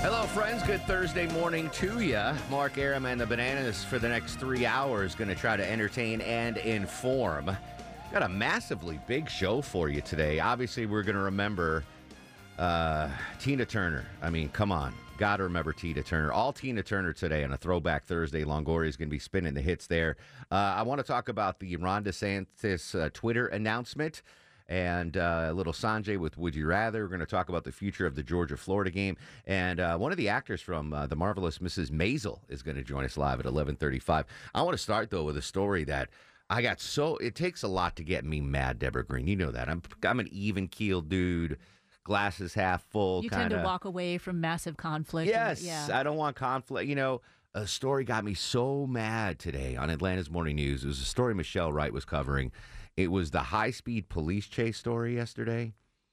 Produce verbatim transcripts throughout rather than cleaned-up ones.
Hello, friends. Good Thursday morning to you. Mark Aram and the Bananas for the next three hours going to try to entertain and inform. Got a massively big show for you today. Obviously, we're going to remember uh, Tina Turner. I mean, come on. Got to remember Tina Turner. All Tina Turner today on a Throwback Thursday. Longoria is going to be spinning the hits there. Uh, I want to talk about the Ron DeSantis uh, Twitter announcement. And uh, a little Sanjay with Would You Rather. We're going to talk about the future of the Georgia-Florida game. And uh, one of the actors from uh, The Marvelous Missus Maisel is going to join us live at eleven thirty-five. I want to start, though, with a story that I got so... It takes a lot to get me mad, Deborah Green. You know that. I'm, I'm an even-keeled dude, glasses half full. You kinda. tend to walk away from massive conflict. Yes, and, yeah. I don't want conflict. You know, a story got me so mad today on Atlanta's Morning News. It was a story Michelle Wright was covering. It was the high-speed police chase story yesterday.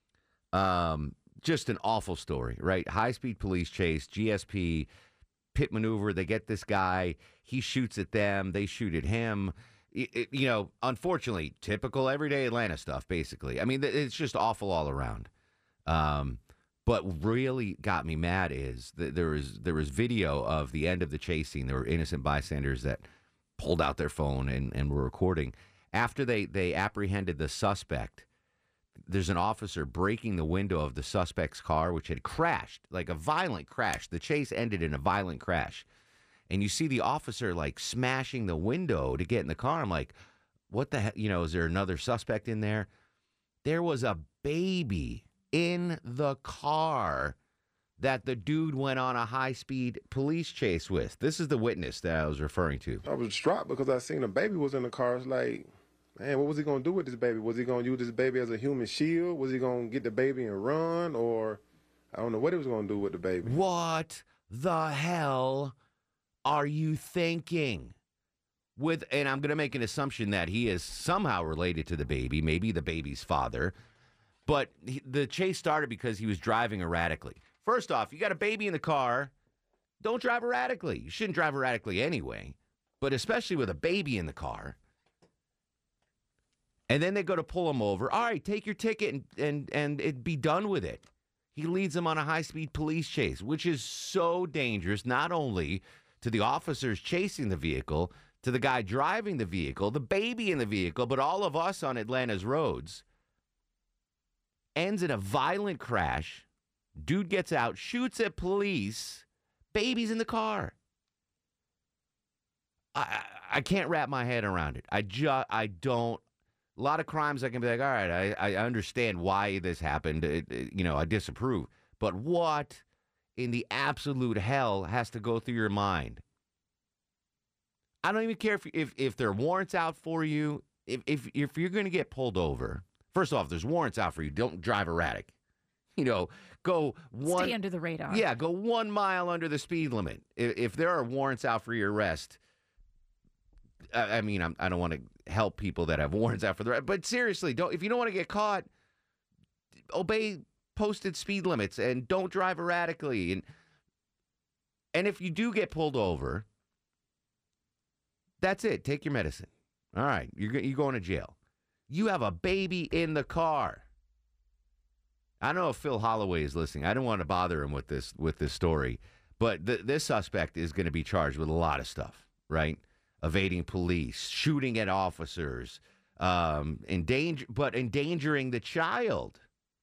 Um, just an awful story, right? High-speed police chase, G S P, pit maneuver. They get this guy. He shoots at them. They shoot at him. It, it, you know, unfortunately, typical everyday Atlanta stuff, basically. I mean, it's just awful all around. Um, but really got me mad is that there was, there was video of the end of the chase scene. There were innocent bystanders that pulled out their phone and, and were recording. After they, they apprehended the suspect, there's an officer breaking the window of the suspect's car, which had crashed, like a violent crash. The chase ended in a violent crash. And you see the officer, like, smashing the window to get in the car. I'm like, what the heck? You know, is there another suspect in there? There was a baby in the car that the dude went on a high-speed police chase with. This is the witness that I was referring to. I was shocked because I seen a baby was in the car. It's like... Man, what was he going to do with this baby? Was he going to use this baby as a human shield? Was he going to get the baby and run? Or I don't know what he was going to do with the baby. What the hell are you thinking? With and I'm going to make an assumption that he is somehow related to the baby, maybe the baby's father. But he, the chase started because he was driving erratically. First off, you got a baby in the car. Don't drive erratically. You shouldn't drive erratically anyway, but especially with a baby in the car. And then they go to pull him over. All right, take your ticket and, and, and it'd be done with it. He leads them on a high-speed police chase, which is so dangerous, not only to the officers chasing the vehicle, to the guy driving the vehicle, the baby in the vehicle, but all of us on Atlanta's roads. Ends in a violent crash. Dude gets out, shoots at police. Baby's in the car. I, I can't wrap my head around it. I just, I don't. A lot of crimes I can be like, all right, I, I understand why this happened. It, it, you know, I disapprove. But what in the absolute hell has to go through your mind? I don't even care if if, if there are warrants out for you. If, if, if you're going to get pulled over, first off, there's warrants out for you. Don't drive erratic. You know, go one. Stay under the radar. Yeah, go one mile under the speed limit. If, if there are warrants out for your arrest, I, I mean, I'm, I don't want to help people that have warrants out for the rest. But seriously, don't if you don't want to get caught, obey posted speed limits and don't drive erratically. And and if you do get pulled over, that's it. Take your medicine. All right, you're you're going to jail. You have a baby in the car. I don't know if Phil Holloway is listening. I don't want to bother him with this with this story, but th- this suspect is going to be charged with a lot of stuff, right? Evading police, shooting at officers, um, endanger, but endangering the child.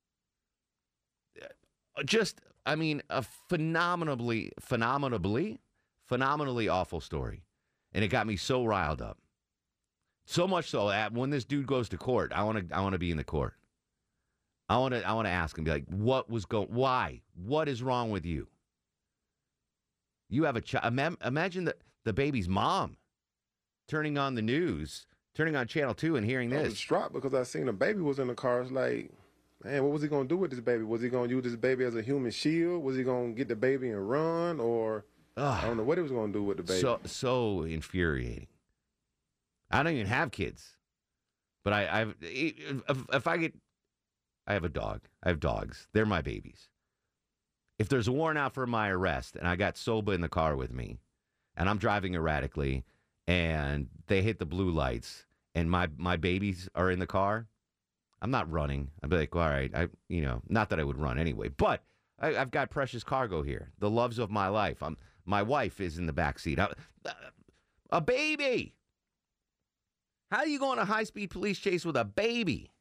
Just, I mean, a phenomenally, phenomenally, phenomenally awful story. And it got me so riled up. So much so that when this dude goes to court, I want to, I want to be in the court. I want to, I want to ask him, be like, what was going, why? What is wrong with you? You have a child. Imagine the, the baby's mom turning on the news, turning on Channel two and hearing this. I was shocked because I seen a baby was in the car. It's like, man, what was he going to do with this baby? Was he going to use this baby as a human shield? Was he going to get the baby and run? Or Ugh. I don't know what he was going to do with the baby. So so infuriating. I don't even have kids, but I, I've if, if I get, I have a dog. I have dogs. They're my babies. If there's a warrant out for my arrest and I got Soba in the car with me, and I'm driving erratically, and they hit the blue lights, and my, my babies are in the car, I'm not running. I'd be like, all right, I you know, not that I would run anyway, but I, I've got precious cargo here. The loves of my life. I'm, my wife is in the back seat. I, a baby. How do you go on a high-speed police chase with a baby?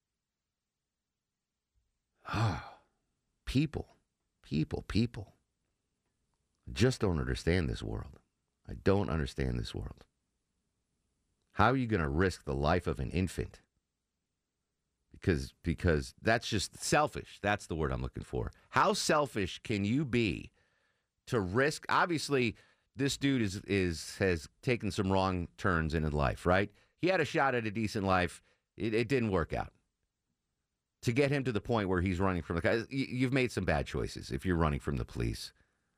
People, people, people. I just don't understand this world. I don't understand this world. How are you going to risk the life of an infant? Because because that's just selfish. That's the word I'm looking for. How selfish can you be to risk? Obviously, this dude is is has taken some wrong turns in his life, right? He had a shot at a decent life. It, it didn't work out. To get him to the point where he's running from the guy, you've made some bad choices if you're running from the police.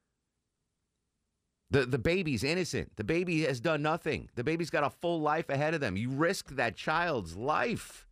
The the baby's innocent. The baby has done nothing. The baby's got a full life ahead of them. You risk that child's life.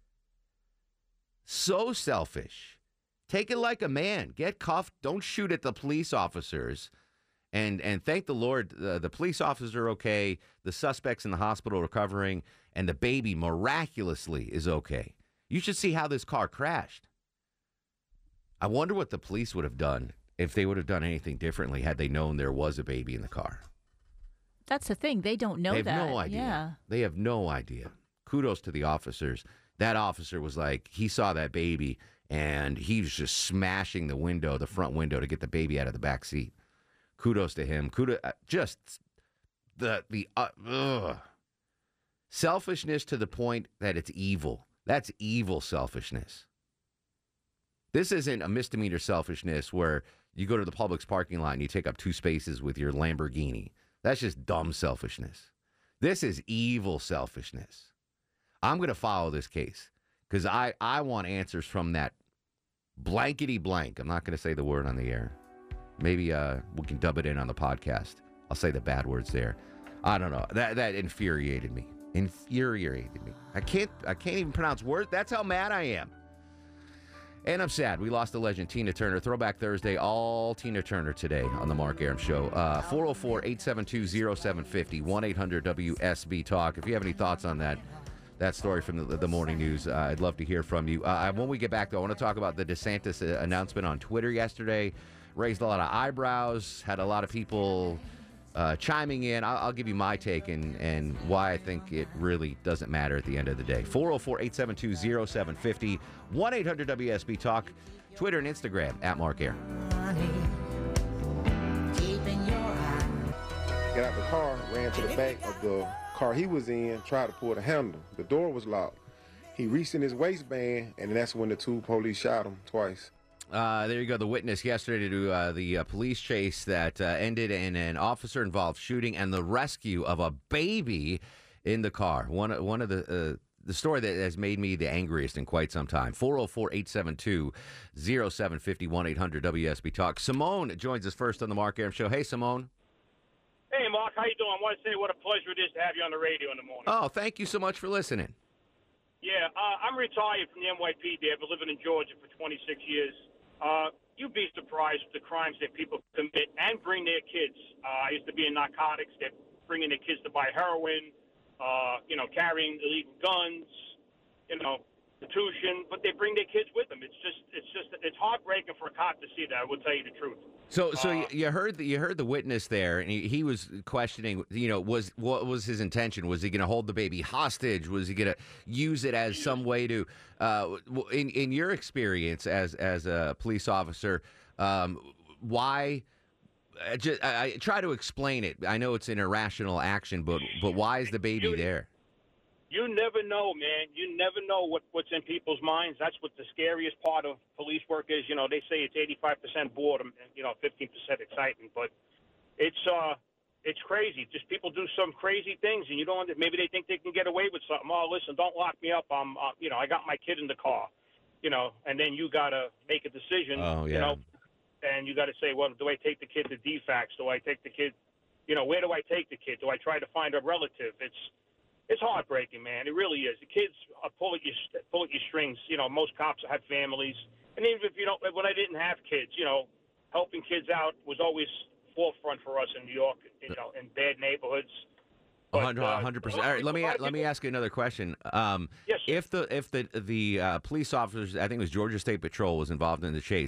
So selfish. Take it like a man. Get cuffed. Don't shoot at the police officers. And and thank the Lord, uh, the police officers are okay. The suspect's in the hospital recovering. And the baby miraculously is okay. You should see how this car crashed. I wonder what the police would have done if they would have done anything differently had they known there was a baby in the car. That's the thing. They don't know they have that. no idea. Yeah. They have no idea. Kudos to the officers. That officer was like, he saw that baby, and he was just smashing the window, the front window, to get the baby out of the back seat. Kudos to him. Kudos, just the, the uh, ugh. Selfishness to the point that it's evil. That's evil selfishness. This isn't a misdemeanor selfishness where you go to the Publix parking lot and you take up two spaces with your Lamborghini. That's just dumb selfishness. This is evil selfishness. I'm going to follow this case because I, I want answers from that blankety blank. I'm not going to say the word on the air. Maybe uh, we can dub it in on the podcast. I'll say the bad words there. I don't know. That that infuriated me. Infuriated me. I can't I can't even pronounce words. That's how mad I am. And I'm sad. We lost the legend, Tina Turner. Throwback Thursday, all Tina Turner today on the Mark Arum Show. Uh, four oh four, eight seven two, oh seven five oh, one eight hundred W S B Talk. If you have any thoughts on that, that story from the, the morning news, uh, I'd love to hear from you. Uh, when we get back, though, I want to talk about the DeSantis uh, announcement on Twitter yesterday. Raised a lot of eyebrows, had a lot of people uh, chiming in. I'll, I'll give you my take and, and why I think it really doesn't matter at the end of the day. four oh four, eight seven two, oh seven five oh, one eight hundred W S B Talk, Twitter and Instagram, at Mark Arum. Got out the car, ran to the back of the car he was in, tried to pull the handle. The door was locked. He reached in his waistband, and that's when the two police shot him twice. Uh, there you go, the witness yesterday to uh, the uh, police chase that uh, ended in an officer-involved shooting and the rescue of a baby in the car. One, one of the uh, the story that has made me the angriest in quite some time. four oh four, eight seven two, oh seven five oh, one eight hundred W S B Talk. Simone joins us first on the Mark Arum Show. Hey, Simone. Hey, Mark, how you doing? I want to say what a pleasure it is to have you on the radio in the morning. Oh, thank you so much for listening. Yeah, uh, I'm retired from the N Y P D. I've been living in Georgia for twenty-six years. Uh, you'd be surprised with the crimes that people commit and bring their kids. Uh, I used to be in narcotics. They're bringing their kids to buy heroin, uh, you know, carrying illegal guns, you know, prostitution, but they bring their kids with them. It's just, it's just, it's heartbreaking for a cop to see that. I will tell you the truth. So, so uh, you heard the, you heard the witness there, and he, he was questioning. You know, was what was his intention? Was he going to hold the baby hostage? Was he going to use it as some way to, uh, in in your experience as as a police officer, um, why? I, just, I, I try to explain it. I know it's an irrational action, but but why is the baby you, there? You never know, man. You never know what, what's in people's minds. That's what the scariest part of police work is. You know, they say it's eighty-five percent boredom and, you know, fifteen percent excitement. But it's uh, it's crazy. Just people do some crazy things, and you don't. Maybe they think they can get away with something. Oh, listen, don't lock me up. I'm, uh, you know, I got my kid in the car. You know, and then you gotta make a decision. Oh, yeah. You know, and you got to say, well, do I take the kid to D FACS? Do I take the kid? You know, where do I take the kid? Do I try to find a relative? It's It's heartbreaking, man. It really is. The kids are pull at your pull at your strings. You know, most cops have families, and even if you don't, when I didn't have kids, you know, helping kids out was always forefront for us in New York. You know, in bad neighborhoods. One hundred percent. All right, let me let me ask you another question. Um, yes. If the if the the uh, police officers, I think it was Georgia State Patrol, was involved in the chase,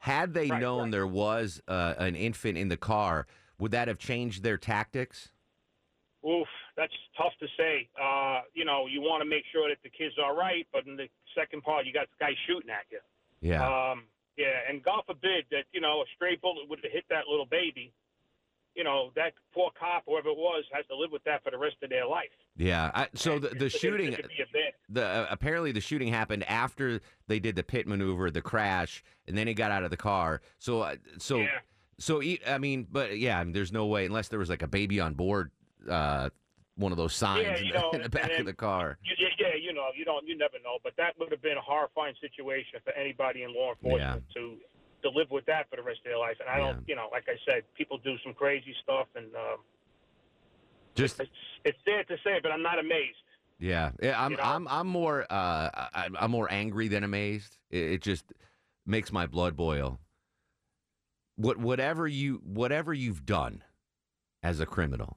Had they Right, known right. there was uh, an infant in the car, would that have changed their tactics? Oof, that's tough to say. Uh, you know, you want to make sure that the kid's all right, but in the second part, you got the guy shooting at you. Yeah. Um, yeah, and God forbid that, you know, a stray bullet would have hit that little baby. You know, that poor cop, whoever it was, has to live with that for the rest of their life. Yeah. I, so And the, the it- it- shooting, it could be a bad- the uh, apparently the shooting happened after they did the pit maneuver, the crash, and then he got out of the car. So, uh, so, Yeah. so e- I mean, but yeah, I mean, there's no way unless there was like a baby on board, uh, one of those signs Yeah, in, you the, know, in the back and- of the car. You, yeah, yeah, you know, you don't, you never know, but that would have been a horrifying situation for anybody in law enforcement to to live with that for the rest of their life. And I don't, Yeah. you know, like I said, people do some crazy stuff, and um, Just it's it's sad to say, but I'm not amazed. yeah, yeah. I'm You know? I'm I'm more uh I, I'm more angry than amazed. It, it just makes my blood boil. What whatever you whatever you've done as a criminal,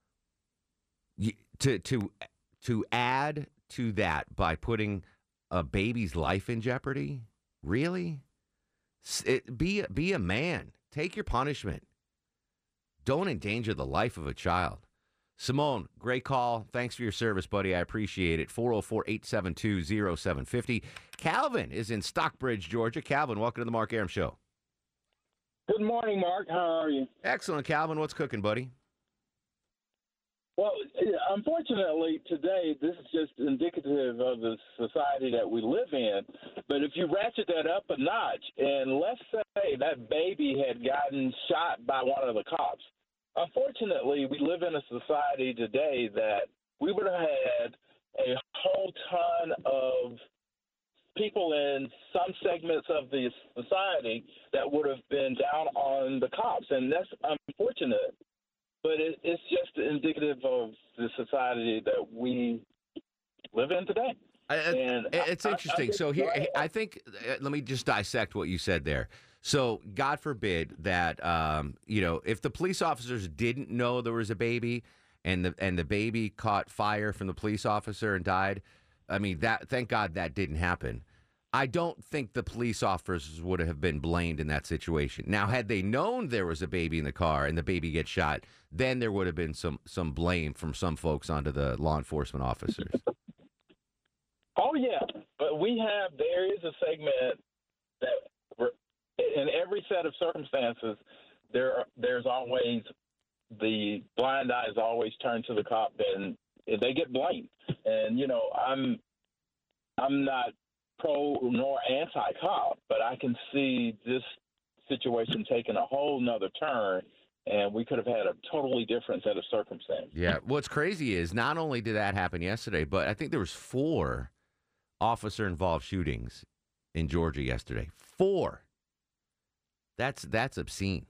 you, to to to add to that by putting a baby's life in jeopardy, really? S- It, be be a man. Take your punishment. Don't endanger the life of a child. Simone, great call. Thanks for your service, buddy. I appreciate it. four oh four, eight seven two, oh seven five oh. Calvin is in Stockbridge, Georgia. Calvin, welcome to the Mark Aram Show. Good morning, Mark. How are you? Excellent, Calvin. What's cooking, buddy? Well, unfortunately, today, this is just indicative of the society that we live in. But if you ratchet that up a notch, and let's say that baby had gotten shot by one of the cops, unfortunately, we live in a society today that we would have had a whole ton of people in some segments of the society that would have been down on the cops, and that's unfortunate. But it, it's just indicative of the society that we live in today. I- I- And it's I- I- interesting. I so think- here, I think, uh, let me just dissect what you said there. So, God forbid that, um, you know, if the police officers didn't know there was a baby, and the and the baby caught fire from the police officer and died, I mean, that. Thank God that didn't happen. I don't think the police officers would have been blamed in that situation. Now, had they known there was a baby in the car and the baby gets shot, then there would have been some some blame from some folks onto the law enforcement officers. Oh, yeah. But we have, there is a segment that we're- in every set of circumstances, there there's always the blind eye is always turned to the cop, and they get blamed. And, you know, I'm I'm not pro nor anti-cop, but I can see this situation taking a whole nother turn, and we could have had a totally different set of circumstances. Yeah. What's crazy is not only did that happen yesterday, but I think there was four officer-involved shootings in Georgia yesterday. Four. That's that's obscene.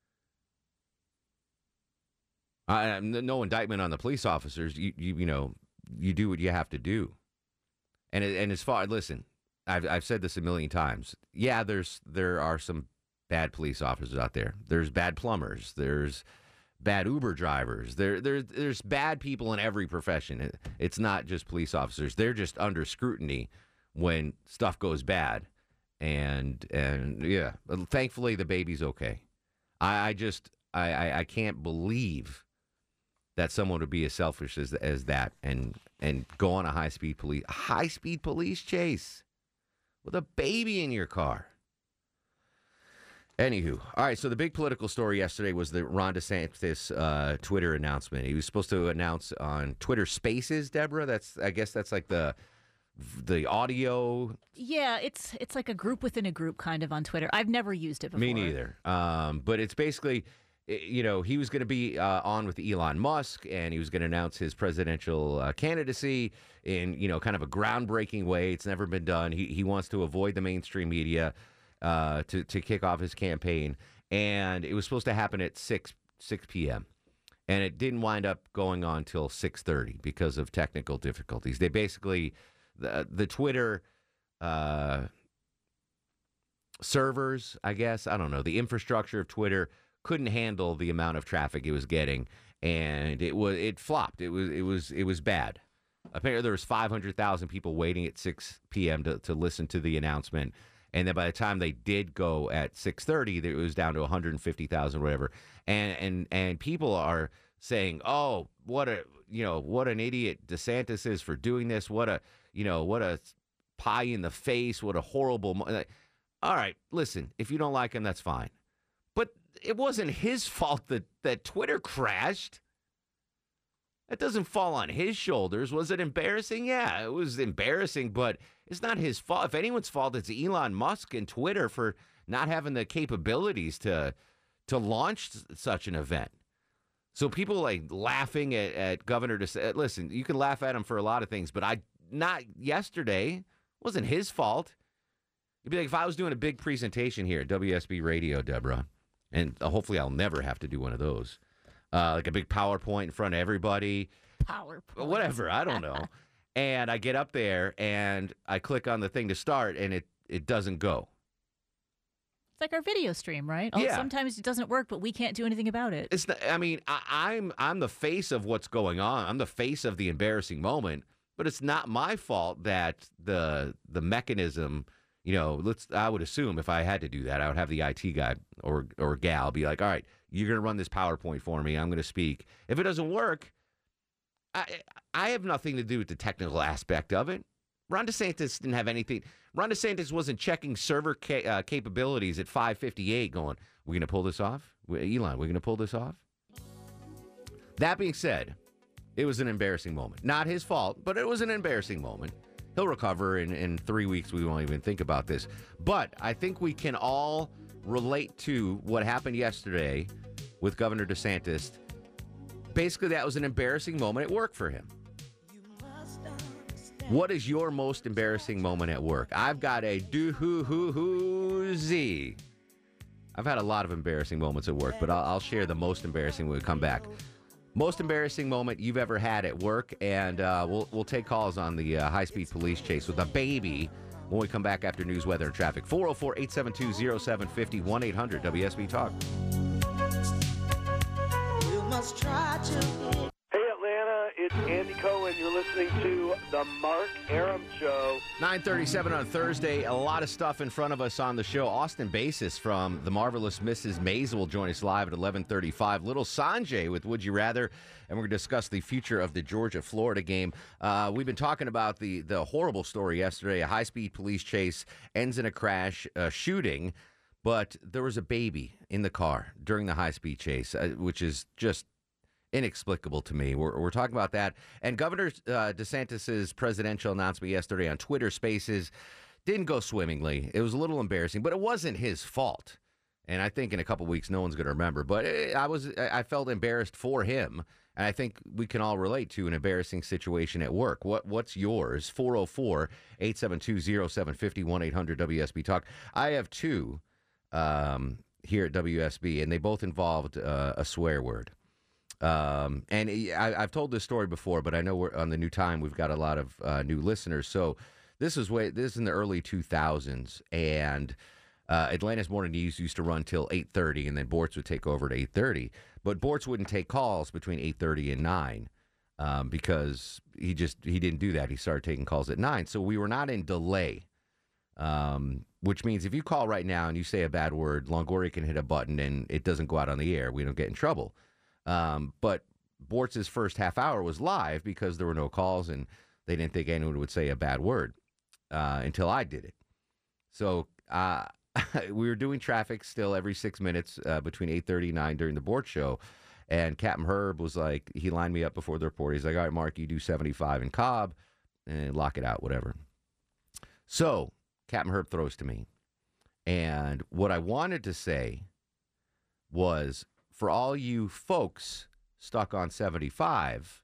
I, no indictment on the police officers. You you you know you do what you have to do. And it, and as far listen, I've I've said this a million times. Yeah, there's there are some bad police officers out there. There's bad plumbers. There's bad Uber drivers. There there there's bad people in every profession. It, it's not just police officers. They're just under scrutiny when stuff goes bad. And and yeah, thankfully the baby's okay. I, I just I, I I can't believe that someone would be as selfish as as that and and go on a high speed police high speed police chase with a baby in your car. Anywho, all right. So the big political story yesterday was the Ron DeSantis uh, Twitter announcement. He was supposed to announce on Twitter Spaces, Deborah. That's I guess that's like the the audio. Yeah, it's it's like a group within a group kind of on Twitter. I've never used it before. Me neither. Um, but it's basically, i- you know, he was going to be uh, on with Elon Musk, and he was going to announce his presidential uh, candidacy in, you know, kind of a groundbreaking way. It's never been done. He he wants to avoid the mainstream media uh, to to kick off his campaign, and it was supposed to happen at six p.m. and it didn't wind up going on till six thirty because of technical difficulties. They basically the the Twitter. Uh, servers, I guess, I don't know, the infrastructure of Twitter couldn't handle the amount of traffic it was getting, and it was it flopped. It was it was it was bad. Apparently, there was five hundred thousand people waiting at six p.m. to to listen to the announcement, And then by the time they did go at six thirty, it was down to one hundred fifty thousand, whatever. And and and people are saying, "Oh, what a you know what an idiot DeSantis is for doing this. What a you know what a pie in the face. What a horrible." Mo-. Like, all right, listen. If you don't like him, that's fine. But it wasn't his fault that that Twitter crashed. That doesn't fall on his shoulders. Was it embarrassing? Yeah, it was embarrassing, but it's not his fault. If anyone's fault, it's Elon Musk and Twitter for not having the capabilities to to launch such an event. So people like laughing at, at Governor DeSantis. Listen, you can laugh at him for a lot of things, but I not yesterday. It wasn't his fault. It'd be like if I was doing a big presentation here at W S B Radio, Deborah, and hopefully I'll never have to do one of those. Uh, like a big PowerPoint in front of everybody. PowerPoint. Whatever, I don't know. And I get up there and I click on the thing to start and it, it doesn't go. It's like our video stream, right? Oh, Yeah. Sometimes it doesn't work, but we can't do anything about it. It's not, I mean, I, I'm I'm the face of what's going on. I'm the face of the embarrassing moment, but it's not my fault that the the mechanism, you know, let's I would assume if I had to do that, I would have the I T guy or or gal be like, all right, you're going to run this PowerPoint for me. I'm going to speak. If it doesn't work, I I have nothing to do with the technical aspect of it. Ron DeSantis didn't have anything. Ron DeSantis wasn't checking server ca- uh, capabilities at five fifty-eight going, we're going to pull this off? Elon, we're going to pull this off? That being said, it was an embarrassing moment. Not his fault, but it was an embarrassing moment. He'll recover in, in three weeks. We won't even think about this. But I think we can all relate to what happened yesterday with Governor DeSantis. Basically, that was an embarrassing moment at work for him. What is your most embarrassing moment at work? I've got a doozy. I've had a lot of embarrassing moments at work, but I'll, I'll share the most embarrassing when we come back. Most embarrassing moment you've ever had at work, and uh, we'll we'll take calls on the uh, high-speed police chase with a baby when we come back after news, weather, and traffic. four oh four, eight seven two, oh seven five oh, one eight hundred W S B Talk. You must try to... Hey, Atlanta, it's Andy Cohen. You're listening to The Mark Aram Show. nine thirty-seven on Thursday. A lot of stuff in front of us on the show. Austin Basis from The Marvelous Missus Maisel will join us live at eleven thirty-five. Little Sanjay with Would You Rather, and we're going to discuss the future of the Georgia-Florida game. Uh, we've been talking about the, the horrible story yesterday. A high-speed police chase ends in a crash, uh, shooting, but there was a baby in the car during the high-speed chase, uh, which is just inexplicable to me. We're, we're talking about that. And Governor uh, DeSantis' presidential announcement yesterday on Twitter Spaces didn't go swimmingly. It was a little embarrassing, but it wasn't his fault. And I think in a couple weeks, no one's going to remember. But it, I was, I felt embarrassed for him. And I think we can all relate to an embarrassing situation at work. What What's yours? four oh four, eight seven two, oh seven five oh, one eight hundred W S B Talk. I have two um, here at W S B, and they both involved uh, a swear word. Um, and I, I've told this story before, but I know we're on the new time. We've got a lot of uh, new listeners. So this is way this is in the early two thousands, and uh, Atlanta's Morning News used to run till eight thirty, and then Bortz would take over at eight thirty. But Bortz wouldn't take calls between eight thirty and nine um, because he just he didn't do that. He started taking calls at nine, so we were not in delay. Um, which means if you call right now and you say a bad word, Longoria can hit a button and it doesn't go out on the air. We don't get in trouble. Um, but Bortz's first half hour was live because there were no calls and they didn't think anyone would say a bad word uh, until I did it. So uh, we were doing traffic still every six minutes uh, between eight thirty and nine during the Bortz show. And Captain Herb was like, he lined me up before the report. He's like, all right, Mark, you do seventy-five in Cobb and lock it out, whatever. So Captain Herb throws to me. And what I wanted to say was, for all you folks stuck on seventy-five,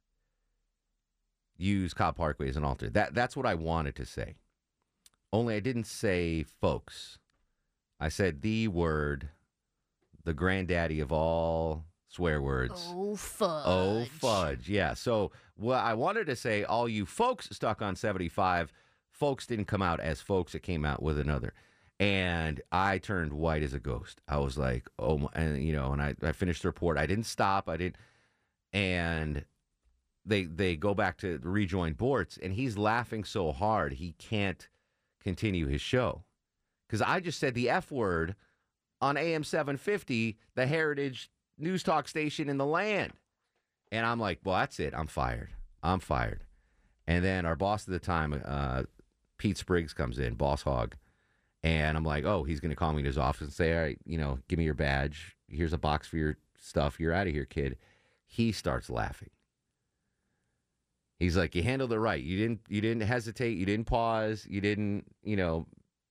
use Cobb Parkway as an alter. That, that's what I wanted to say. Only I didn't say folks. I said the word, the granddaddy of all swear words. Oh, fudge. Oh, fudge. Yeah. So what I wanted to say, all you folks stuck on seventy-five, folks didn't come out as folks. It came out with another. And I turned white as a ghost. I was like, oh, my, and you know, and I, I finished the report. I didn't stop. I didn't. And they they go back to rejoin Bortz, and he's laughing so hard he can't continue his show because I just said the F word on A M seven fifty, the Heritage News Talk station in the land. And I'm like, well, that's it. I'm fired. I'm fired. And then our boss at the time, uh, Pete Spriggs, comes in, Boss Hog. And I'm like, oh, he's going to call me to his office and say, all right, you know, give me your badge. Here's a box for your stuff. You're out of here, kid. He starts laughing. He's like, you handled it right. You didn't, you didn't hesitate. You didn't pause. You didn't, you know.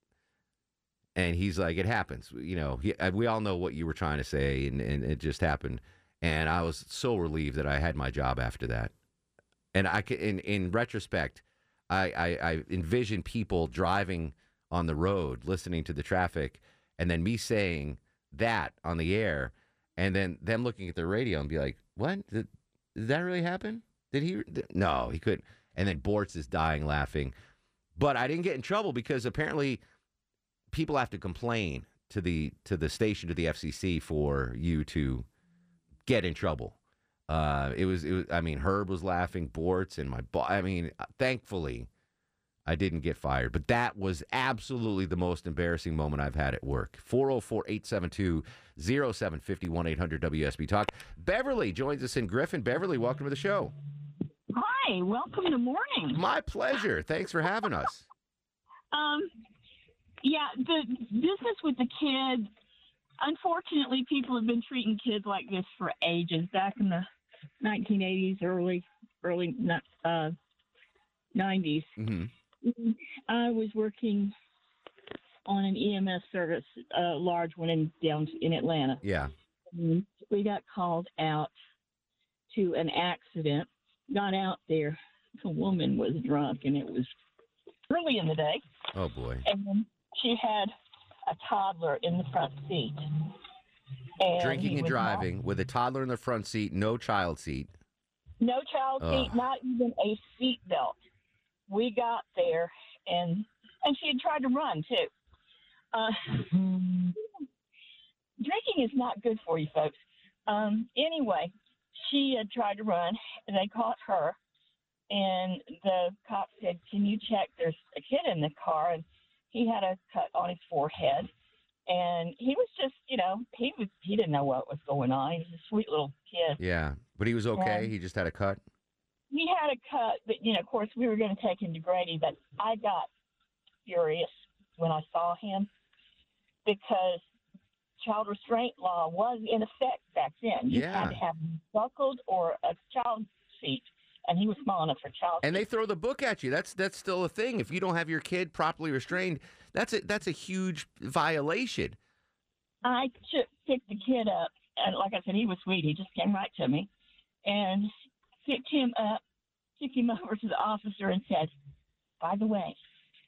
And he's like, it happens. You know, he, we all know what you were trying to say, and, and it just happened. And I was so relieved that I had my job after that. And I can, in, in retrospect, I, I, I envision people driving on the road, listening to the traffic, and then me saying that on the air, and then them looking at the radio and be like, what? Did, did that really happen? Did he? Did, no, he couldn't. And then Bortz is dying laughing. But I didn't get in trouble because apparently people have to complain to the to the station, to the F C C, for you to get in trouble. Uh, it was, it was, I mean, Herb was laughing, Bortz, and my boss. I mean, thankfully, I didn't get fired. But that was absolutely the most embarrassing moment I've had at work. four oh four, eight seven two, oh seven five oh, one eight hundred W S B Talk. Beverly joins us in Griffin. Beverly, welcome to the show. Hi, welcome to morning. My pleasure. Thanks for having us. Um, yeah, the business with the kids, unfortunately, people have been treating kids like this for ages. Back in the nineteen eighties, early, early uh, nineties, mm-hmm. I was working on an E M S service, a large one in down in Atlanta. Yeah. And we got called out to an accident. Got out there. The woman was drunk, and it was early in the day. Oh, boy. And she had a toddler in the front seat. And Drinking and driving not, with a toddler in the front seat, no child seat. No child Ugh. seat, not even a seat belt. We got there, and and she had tried to run, too. Uh, drinking is not good for you, folks. Um, anyway, she had tried to run, and they caught her. And the cop said, can you check? There's a kid in the car. And he had a cut on his forehead. And he was just, you know, he was he didn't know what was going on. He was a sweet little kid. Yeah, but he was okay. And he just had a cut. He had a cut, but, you know, of course, we were going to take him to Grady. But I got furious when I saw him because child restraint law was in effect back then. You Yeah. had to have buckled or a child seat. And he was small enough for child. And they throw the book at you. That's that's still a thing. If you don't have your kid properly restrained, that's a that's a huge violation. I took, picked the kid up, and like I said, he was sweet. He just came right to me, and picked him up, took him over to the officer, and said, "By the way,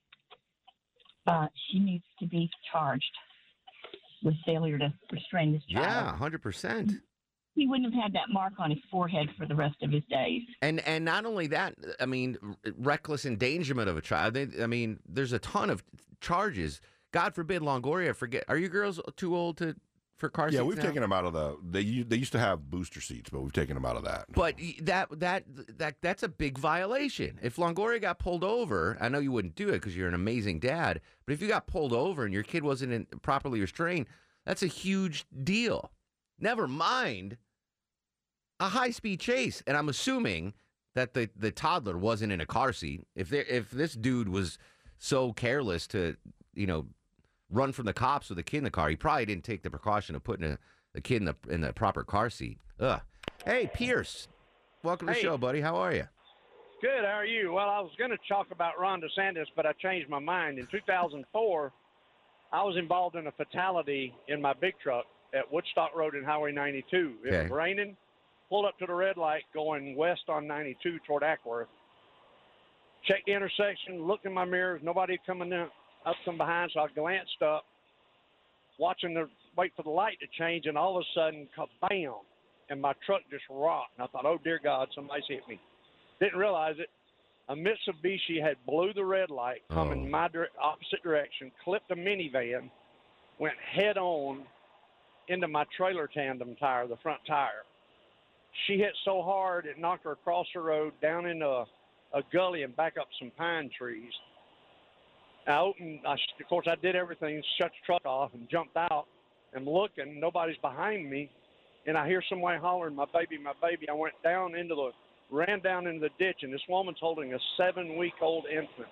uh, she needs to be charged with failure to restrain this child." Yeah, one hundred percent. He wouldn't have had that mark on his forehead for the rest of his days. And and not only that, I mean, reckless endangerment of a child. They, I mean, there's a ton of charges. God forbid, Longoria. Forget. Are you girls too old to for car seats? Yeah, we've now? taken them out of the. They u- they used to have booster seats, but we've taken them out of that. But that that that that's a big violation. If Longoria got pulled over, I know you wouldn't do it because you're an amazing dad. But if you got pulled over and your kid wasn't in, properly restrained, that's a huge deal. Never mind a high-speed chase, and I'm assuming that the, the toddler wasn't in a car seat. If there, if this dude was so careless to, you know, run from the cops with a kid in the car, he probably didn't take the precaution of putting a, the kid in the in the proper car seat. Ugh. Hey, Pierce, welcome to the Hey. show, buddy. How are you? Good. How are you? Well, I was going to talk about Ron DeSantis, but I changed my mind. In two thousand four, I was involved in a fatality in my big truck at Woodstock Road and Highway ninety-two. It Okay. was raining. Pulled up to the red light going west on ninety-two toward Ackworth. Checked the intersection, looked in my mirrors, nobody coming in, up from behind, so I glanced up, watching the wait for the light to change, and all of a sudden, kabam, and my truck just rocked. And I thought, oh, dear God, somebody's hit me. Didn't realize it. A Mitsubishi had blew the red light, coming Oh. my dire- opposite direction, clipped a minivan, went head on into my trailer tandem tire, the front tire. She hit so hard it knocked her across the road, down into a, a gully and back up some pine trees. out, and I, of course I did everything, shut the truck off and jumped out and looking. Nobody's behind me, and I hear somebody hollering, "My baby, my baby." I went down into the, ran down into the ditch, and this woman's holding a seven-week-old infant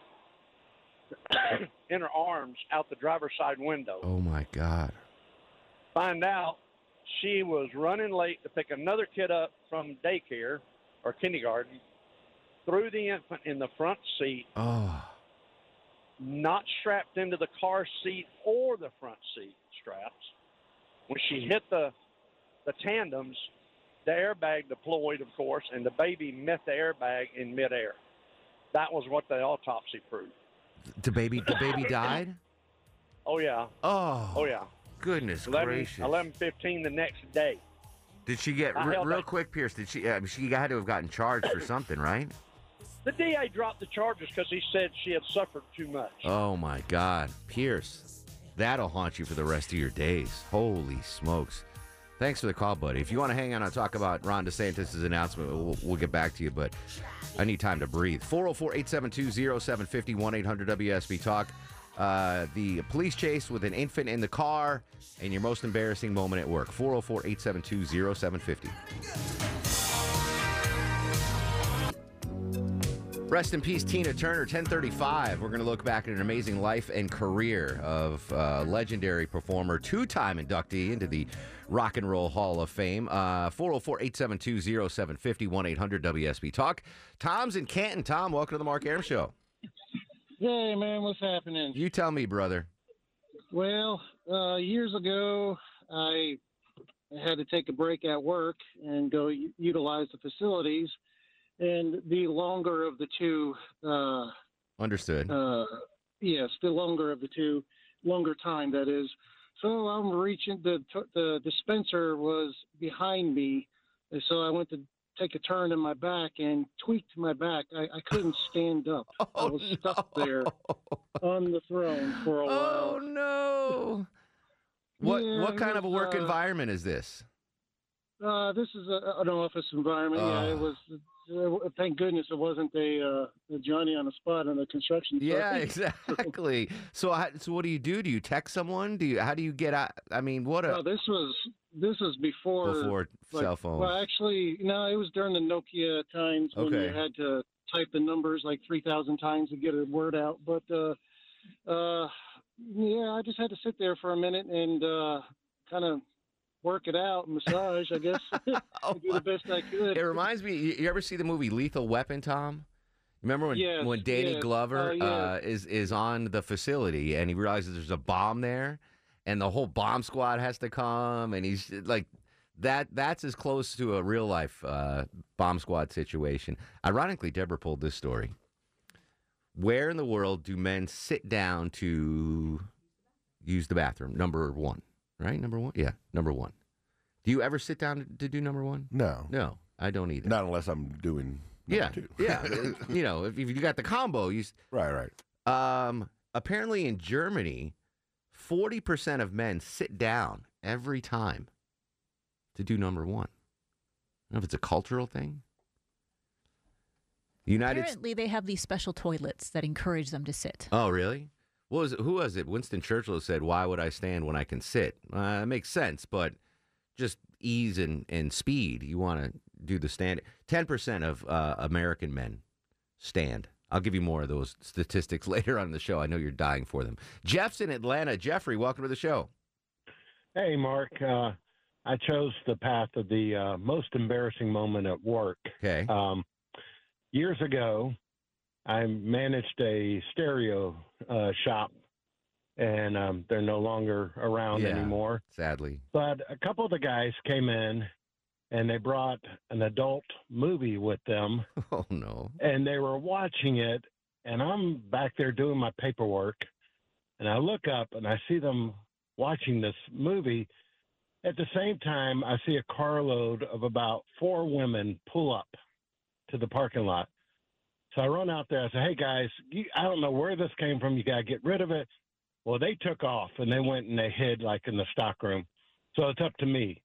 in her arms out the driver's side window. Oh, my God. Find out she was running late to pick another kid up from daycare or kindergarten, threw the infant in the front seat, Oh. not strapped into the car seat or the front seat straps. When she hit the the tandems, the airbag deployed, of course, and the baby met the airbag in midair. That was what the autopsy proved. The baby, the baby died? Oh, yeah. Oh. Oh, yeah. Goodness eleven, gracious. eleven fifteen the next day. Did she get, I re- held real that- quick, Pierce, did she, uh, she had to have gotten charged for something, right? The D A dropped the charges because he said she had suffered too much. Oh, my God. Pierce, that'll haunt you for the rest of your days. Holy smokes. Thanks for the call, buddy. If you want to hang on and talk about Ron DeSantis' announcement, we'll, we'll get back to you, but I need time to breathe. four oh four, eight seven two, oh seven five oh, one eight hundred W S B Talk. Uh, the police chase with an infant in the car and your most embarrassing moment at work. four oh four, eight seven two, oh seven five oh. Rest in peace, Tina Turner, ten thirty-five. We're going to look back at an amazing life and career of uh, legendary performer, two-time inductee into the Rock and Roll Hall of Fame. Uh, four oh four, eight seven two, oh seven five oh, one eight hundred W S B Talk. Tom's in Canton. Tom, welcome to the Mark Aram Show. Hey, man, what's happening? You tell me, brother. Well, uh, years ago, I had to take a break at work and go u- utilize the facilities. And the longer of the two, uh, Understood. uh, yes, the longer of the two, longer time that is. So I'm reaching, the the dispenser was behind me, and so I went to take a turn in my back and tweaked my back. I, I couldn't stand up. Oh, I was stuck there on the throne for a while. Oh, no. What Yeah, what kind it of a was, work uh, environment is this? Uh, this is a, an office environment. yeah, Oh. it was. Uh, thank goodness it wasn't a, uh, a Johnny on the spot on the construction site. Yeah, exactly. so, I, so what do you do? Do you text someone? Do you? How do you get out? I mean, what a No, this was this was before before like, cell phones. Well, actually, no, it was during the Nokia times when Okay. you had to type the numbers like three thousand times to get a word out. But uh, uh, yeah, I just had to sit there for a minute and uh, kind of work it out, massage, I guess. Oh, do the best I could. It reminds me. You, you ever see the movie Lethal Weapon, Tom? Remember when Yes, when Danny yes. Glover Uh, yeah. uh, is is on the facility and he realizes there's a bomb there, and the whole bomb squad has to come, and he's like, that. That's as close to a real life uh, bomb squad situation. Ironically, Deborah pulled this story. Where in the world do men sit down to use the bathroom? Number one, right? Number one, yeah, number one. Do you ever sit down to do number one? No. No, I don't either. Not unless I'm doing number Yeah, two. yeah. You know, if, if you got the combo, you. s- Right, right. Um, apparently in Germany, forty percent of men sit down every time to do number one. I don't know if it's a cultural thing. United. S- Apparently, they have these special toilets that encourage them to sit. Oh, really? What was it? Who was it? Winston Churchill said, "Why would I stand when I can sit?" Uh, it makes sense, but just ease and, and speed. You want to do the stand. Ten percent of uh, American men stand. I'll give you more of those statistics later on in the show. I know you're dying for them. Jeff's in Atlanta. Jeffrey, welcome to the show. Hey, Mark. Uh, I chose the path of the uh, most embarrassing moment at work. Okay. Um, years ago, I managed a stereo uh, shop, and um, they're no longer around Yeah, anymore. Sadly. But a couple of the guys came in, and they brought an adult movie with them. Oh, no. And they were watching it, and I'm back there doing my paperwork, and I look up and I see them watching this movie. At the same time, I see a carload of about four women pull up to the parking lot. So I run out there. I say, "Hey, guys, you, I don't know where this came from. You got to get rid of it." Well, they took off, and they went and they hid like in the stock room. So it's up to me.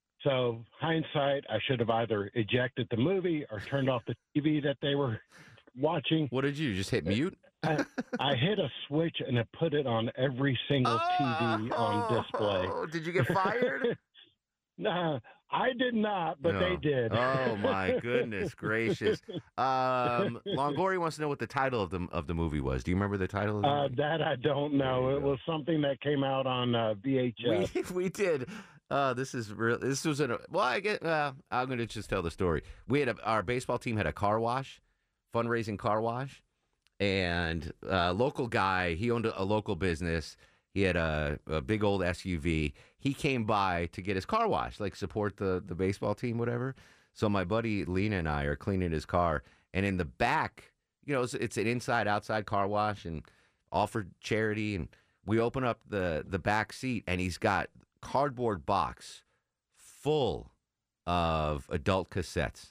So hindsight, I should have either ejected the movie or turned off the T V that they were watching. What did you do? Just hit mute? I, I hit a switch and it put it on every single oh, T V on display. Did you get fired? No, I did not, but no. they did. Oh my goodness gracious! Um, Longoria wants to know what the title of the of the movie was. Do you remember the title? Of the uh, movie? That I don't know. It go. was something that came out on uh, V H S. We, we did. Uh, this is real. This was a well. I get. Uh, I'm going to just tell the story. We had a, our baseball team had a car wash, fundraising car wash, and a local guy. He owned a, a local business. He had a, a big old S U V. He came by to get his car washed, like support the, the baseball team, whatever. So my buddy Lena and I are cleaning his car. And in the back, you know, it's, it's an inside-outside car wash and all for charity. And we open up the, the back seat, and he's got cardboard box full of adult cassettes.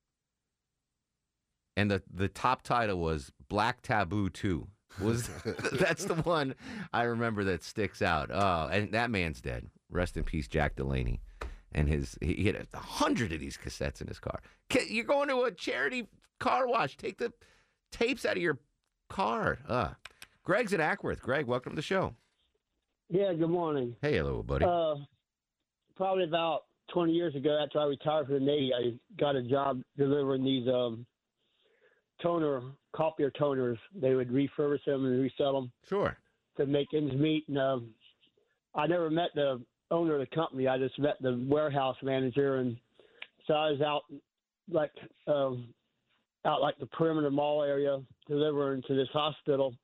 And the, the top title was Black Taboo two. Was that's the one I remember that sticks out. Oh, and that man's dead. Rest in peace, Jack Delaney. And his he had a hundred of these cassettes in his car. You're going to a charity car wash. Take the tapes out of your car. Uh, Greg's in Ackworth. Greg, welcome to the show. Yeah, good morning. Hey, hello, buddy. Uh, probably about twenty years ago, after I retired from the Navy, I got a job delivering these um, toner, copier toners. They would refurbish them and resell them. Sure. To make ends meet. And um, I never met the owner of the company. I just met the warehouse manager. And so I was out like um, out like the perimeter mall area delivering to this hospital.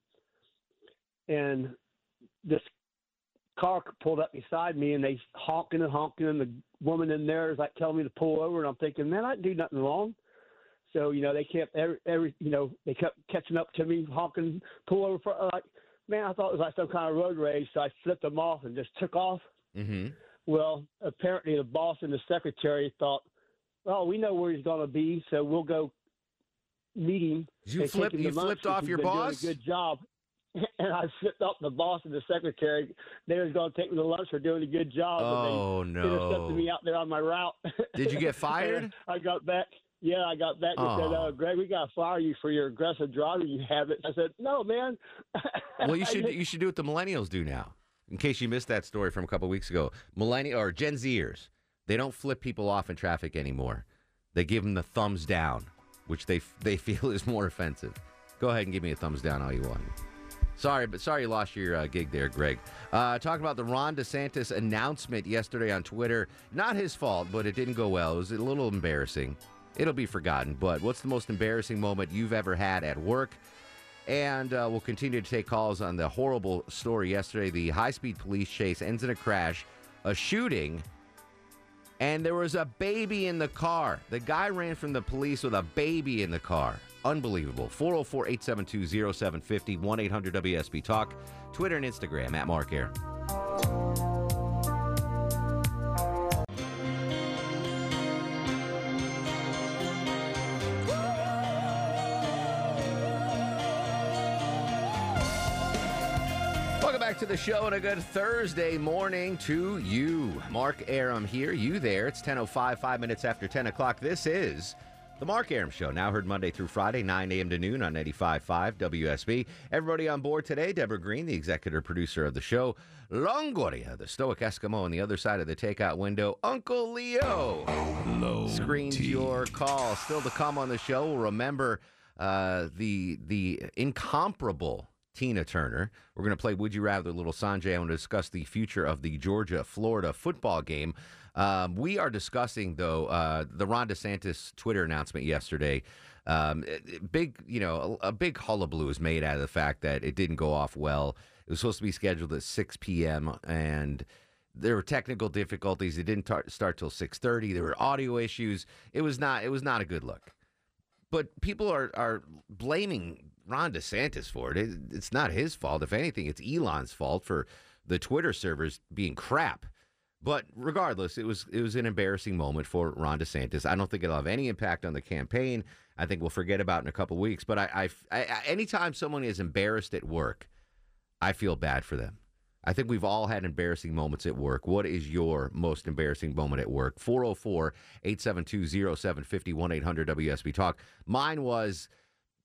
And this car pulled up beside me, and they honking and honking, and the woman in there is like telling me to pull over, and I'm thinking, man, I didn't do nothing wrong. So, you know, they kept every, every you know, they kept catching up to me, honking, pull over for, like, man, I thought it was like some kind of road rage, so I flipped them off and just took off. Mm-hmm. Well, apparently the boss and the secretary thought, well, we know where he's going to be, so we'll go meet him. You, flip, you flipped off your boss? Doing a good job. And I flipped off the boss and the secretary. They was going to take me to lunch for doing a good job. Oh, and they no. intercepted me out there on my route. Did you get fired? I got back. Yeah, I got back and oh. said, uh, Greg, we got to fire you for your aggressive driving habits. I said, no, man. Well, you should you should do what the millennials do now. In case you missed that story from a couple of weeks ago, millennial or Gen Zers, they don't flip people off in traffic anymore. They give them the thumbs down, which they they feel is more offensive. Go ahead and give me a thumbs down all you want. Sorry, but sorry you lost your uh, gig there, Greg. Uh, talking about the Ron DeSantis announcement yesterday on Twitter. Not his fault, but it didn't go well. It was a little embarrassing. It'll be forgotten, but what's the most embarrassing moment you've ever had at work? And uh, we'll continue to take calls on the horrible story yesterday. The high-speed police chase ends in a crash, a shooting, and there was a baby in the car. The guy ran from the police with a baby in the car. Unbelievable. four oh four, eight seven two, oh seven five oh, one eight hundred W S B Talk, Twitter and Instagram, at Mark Air. Welcome back to the show and a good Thursday morning to you. Mark Aram here, you there. It's ten oh five, five minutes after ten o'clock. This is the Mark Aram Show, now heard Monday through Friday, nine a.m. to noon on ninety-five point five W S B. Everybody on board today, Deborah Green, the executive producer of the show, Longoria, the stoic Eskimo on the other side of the takeout window, Uncle Leo. Hello. Screens T. your call. Still to come on the show, we'll remember uh, the the incomparable Tina Turner. We're going to play Would You Rather, little Sanjay. I want to discuss the future of the Georgia-Florida football game. Um, we are discussing, though, uh, the Ron DeSantis Twitter announcement yesterday. Um, big, you know, a, a big hullabaloo was made out of the fact that it didn't go off well. It was supposed to be scheduled at six p.m., and there were technical difficulties. It didn't tar- start till six thirty. There were audio issues. It was not. It was not a good look. But people are are blaming Ron DeSantis for it. it. It's not his fault. If anything, it's Elon's fault for the Twitter servers being crap. But regardless, it was it was an embarrassing moment for Ron DeSantis. I don't think it'll have any impact on the campaign. I think we'll forget about it in a couple of weeks. But I, I, I, anytime someone is embarrassed at work, I feel bad for them. I think we've all had embarrassing moments at work. What is your most embarrassing moment at work? four oh four, eight seven two, oh seven five oh, one eight hundred W S B Talk. Mine was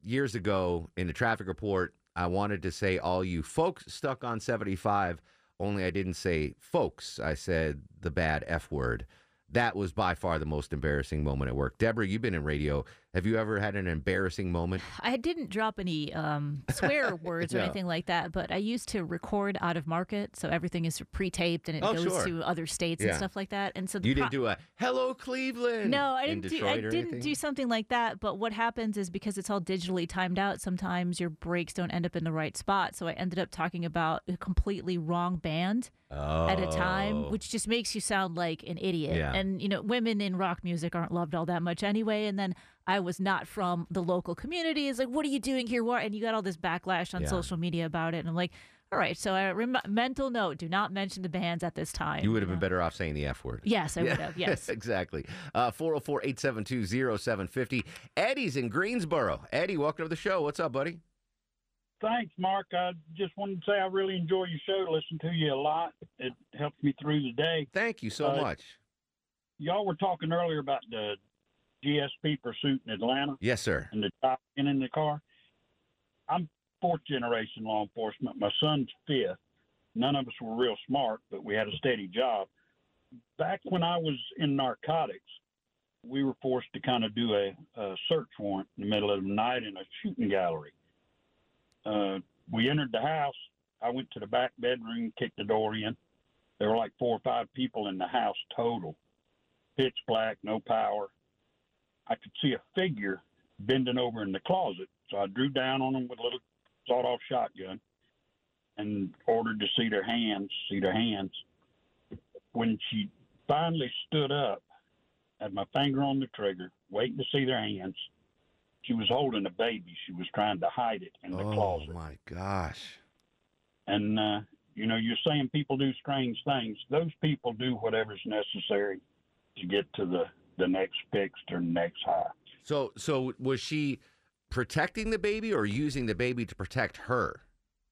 years ago in the traffic report, I wanted to say all you folks stuck on seventy-five, only I didn't say folks. I said the bad F word. That was by far the most embarrassing moment at work. Deborah, you've been in radio. Have you ever had an embarrassing moment? I didn't drop any um, swear words or No. anything like that, but I used to record out of market, so everything is pre-taped and it Oh, goes sure. to other states Yeah. and stuff like that. And so the You pro- didn't do a "Hello, Cleveland." No, I in didn't do. I Detroit or didn't anything? do something like that. But what happens is because it's all digitally timed out, sometimes your breaks don't end up in the right spot. So I ended up talking about a completely wrong band at a time, Oh. which just makes you sound like an idiot. Yeah. And you know, women in rock music aren't loved all that much anyway. And then I was not from the local community. It's like, what are you doing here? Why? And you got all this backlash on Yeah. social media about it. And I'm like, all right. So I rem- mental note: do not mention the bands at this time. You would have been better off saying the F word. Yes, I would have. Yes. exactly. Uh, four oh four, eight seven two, oh seven five oh. Eddie's in Greensboro. Eddie, welcome to the show. What's up, buddy? Thanks, Mark. I just wanted to say I really enjoy your show. Listen to you a lot. It helps me through the day. Thank you so Uh, much. Y'all were talking earlier about the G S P pursuit in Atlanta Yes, sir. and the child getting in the car. I'm fourth generation law enforcement. My son's fifth. None of us were real smart, but we had a steady job. Back when I was in narcotics, we were forced to kind of do a, a search warrant in the middle of the night in a shooting gallery. Uh, we entered the house. I went to the back bedroom, kicked the door in. There were like four or five people in the house total. Pitch black, no power. I could see a figure bending over in the closet, so I drew down on them with a little sawed-off shotgun and ordered to see their hands, see their hands. When she finally stood up, had my finger on the trigger, waiting to see their hands, she was holding a baby. She was trying to hide it in the Oh, closet. my gosh. And, uh, you know, you're saying people do strange things. Those people do whatever's necessary to get to the, the next fix or next high. So, so was she protecting the baby or using the baby to protect her?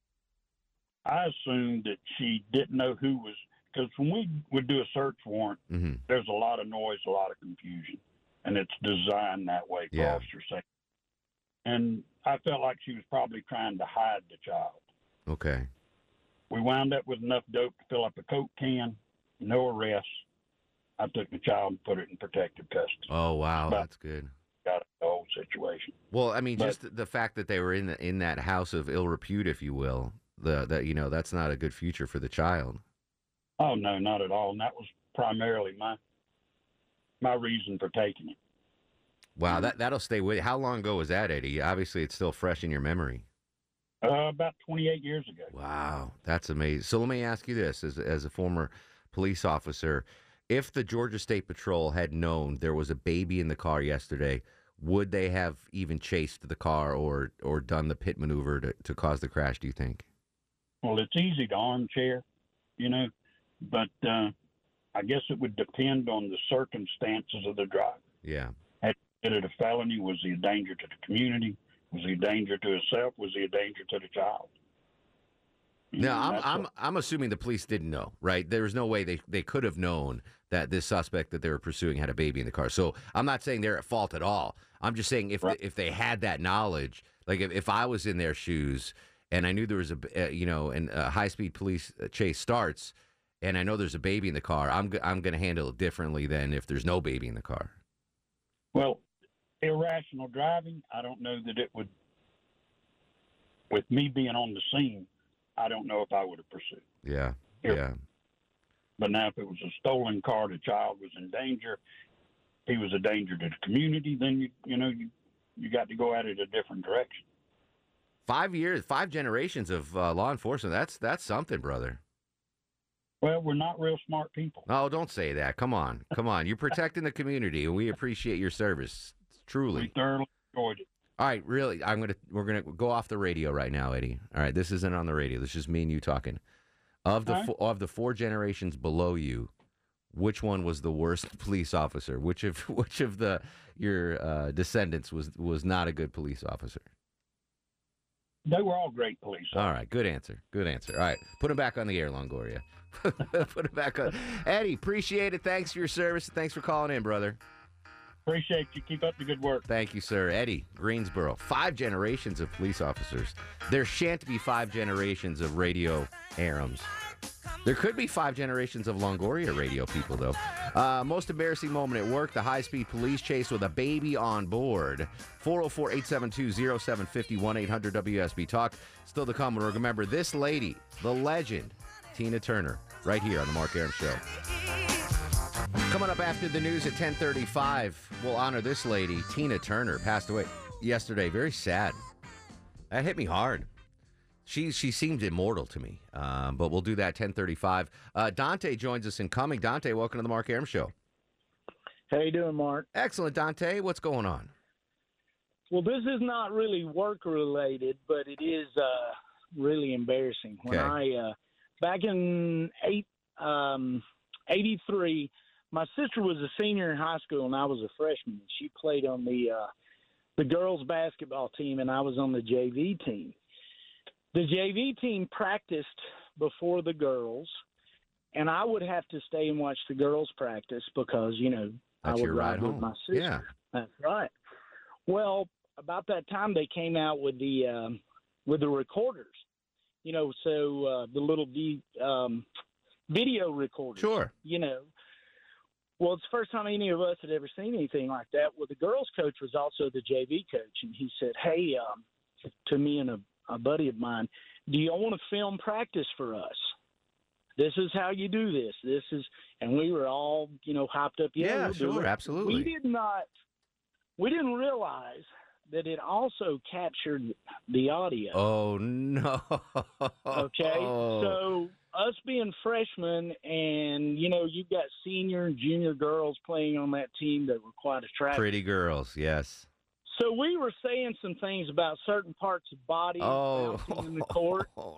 I assumed that she didn't know who was, because when we would do a search warrant, Mm-hmm. there's a lot of noise, a lot of confusion, and it's designed that way for Yeah. officer safety. And I felt like she was probably trying to hide the child. Okay. We wound up with enough dope to fill up a Coke can, no arrests. I took the child and put it in protective custody. Oh, wow. But- That's good. Got the whole situation. Well, I mean, But- just the fact that they were in the, in that house of ill repute, if you will, the that you know, that's not a good future for the child. Oh no, not at all. And that was primarily my my reason for taking it. Wow, that that'll stay with you. How long ago was that, Eddie? Obviously, it's still fresh in your memory. Uh, about twenty-eight years ago. Wow, that's amazing. So let me ask you this: as as a former police officer, if the Georgia State Patrol had known there was a baby in the car yesterday, would they have even chased the car or or done the pit maneuver to, to cause the crash? Do you think? Well, it's easy to armchair, you know, but uh, I guess it would depend on the circumstances of the driver. Yeah. Had he committed a felony? Was he a danger to the community? Was he a danger to himself? Was he a danger to the child? You No, know, I'm that's I'm what- I'm assuming the police didn't know, right? There was no way they, they could have known that this suspect that they were pursuing had a baby in the car. So I'm not saying they're at fault at all. I'm just saying if if they had that knowledge, like if, if I was in their shoes and I knew there was a uh, you know and a high speed police chase starts and I know there's a baby in the car, I'm g- I'm going to handle it differently than if there's no baby in the car. Well, irrational driving, I don't know that it would, with me being on the scene, I don't know if I would have pursued. Yeah. Here. Yeah. But now if it was a stolen car, the child was in danger, he was a danger to the community, then, you you know, you, you got to go at it a different direction. Five years, five generations of uh, law enforcement. That's that's something, brother. Well, we're not real smart people. No, don't say that. Come on. Come on. You're protecting the community, and we appreciate your service. Truly. We thoroughly enjoyed it. All right, really, I'm gonna we're gonna go off the radio right now, Eddie. All right, this isn't on the radio. This is just me and you talking. Of the All right. fo- of the four generations below you, which one was the worst police officer? Which of which of the your uh, descendants was was not a good police officer? They were all great police. All right, good answer. Good answer. All right, put him back on the air, Longoria. Put him back on. Eddie, appreciate it. Thanks for your service. Thanks for calling in, brother. Appreciate you. Keep up the good work. Thank you, sir. Eddie, Greensboro. Five generations of police officers. There shan't be five generations of radio Arams. There could be five generations of Longoria radio people, though. Uh, most embarrassing moment at work, the high-speed police chase with a baby on board. four oh four, eight seven two, oh seven five oh, one eight hundred W S B Talk. Still to come. Remember, this lady, the legend, Tina Turner, right here on The Mark Aram Show. Coming up after the news at ten thirty-five, we'll honor this lady, Tina Turner, passed away yesterday. Very sad. That hit me hard. She she seemed immortal to me, um, but we'll do that ten thirty-five. Uh, Dante joins us incoming. Dante, welcome to the Mark Aram Show. How you doing, Mark? Excellent, Dante. What's going on? Well, this is not really work-related, but it is uh, really embarrassing. When Okay. I, uh, back in eight, um, eighty-three, my sister was a senior in high school, and I was a freshman. She played on the uh, the girls' basketball team, and I was on the J V team. The J V team practiced before the girls, and I would have to stay and watch the girls practice because, you know, That's I would your ride ride with home. my sister. Yeah. That's right. Well, about that time they came out with the um, with the recorders, you know, so uh, the little v, um, video recorders. Sure. You know. Well, it's the first time any of us had ever seen anything like that. Well, the girls' coach was also the J V coach, and he said, "Hey, um, to me and a, a buddy of mine, do you want to film practice for us? This is how you do this. This is," and we were all, you know, hopped up. Yeah, Yeah, we'll do sure, it." absolutely. We did not. We didn't realize that it also captured the audio. Oh, no. Okay, so us being freshmen, and you know, you've got senior and junior girls playing on that team that were quite attractive. Pretty girls, yes. So we were saying some things about certain parts of body Oh. bouncing in the court, no.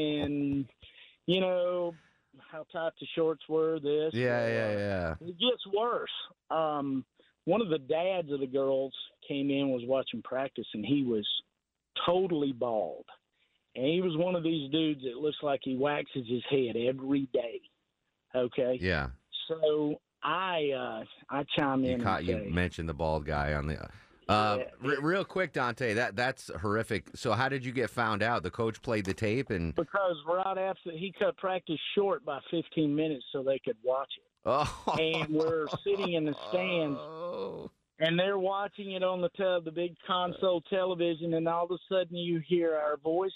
and you know how tight the shorts were. This, Yeah, yeah, yeah. It gets worse. Um, one of the dads of the girls came in, was watching practice, and he was totally bald. And he was one of these dudes that looks like he waxes his head every day. Okay? Yeah. So I uh, I chime You in caught and you say, mentioned the bald guy on the. Uh, Yeah. re- real quick, Dante, that that's horrific. So how did you get found out? The coach played the tape, and because right after he cut practice short by fifteen minutes so they could watch it. oh, And we're sitting in the stands, and they're watching it on the tel- the big console television, and all of a sudden you hear our voices.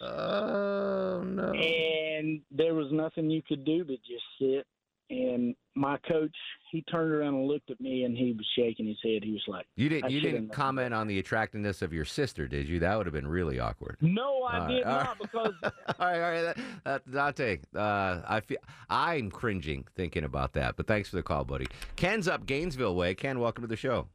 Oh, no. And there was nothing you could do but just sit. And my coach, he turned around and looked at me, and he was shaking his head. He was like, you didn't "I you should've didn't known." comment on the attractiveness of your sister, did you? That would have been really awkward. No, I All right, did all not, because all right, all right, that, that, Dante. Uh, I feel I'm cringing thinking about that. But thanks for the call, buddy. Ken's up Gainesville way. Ken, welcome to the show.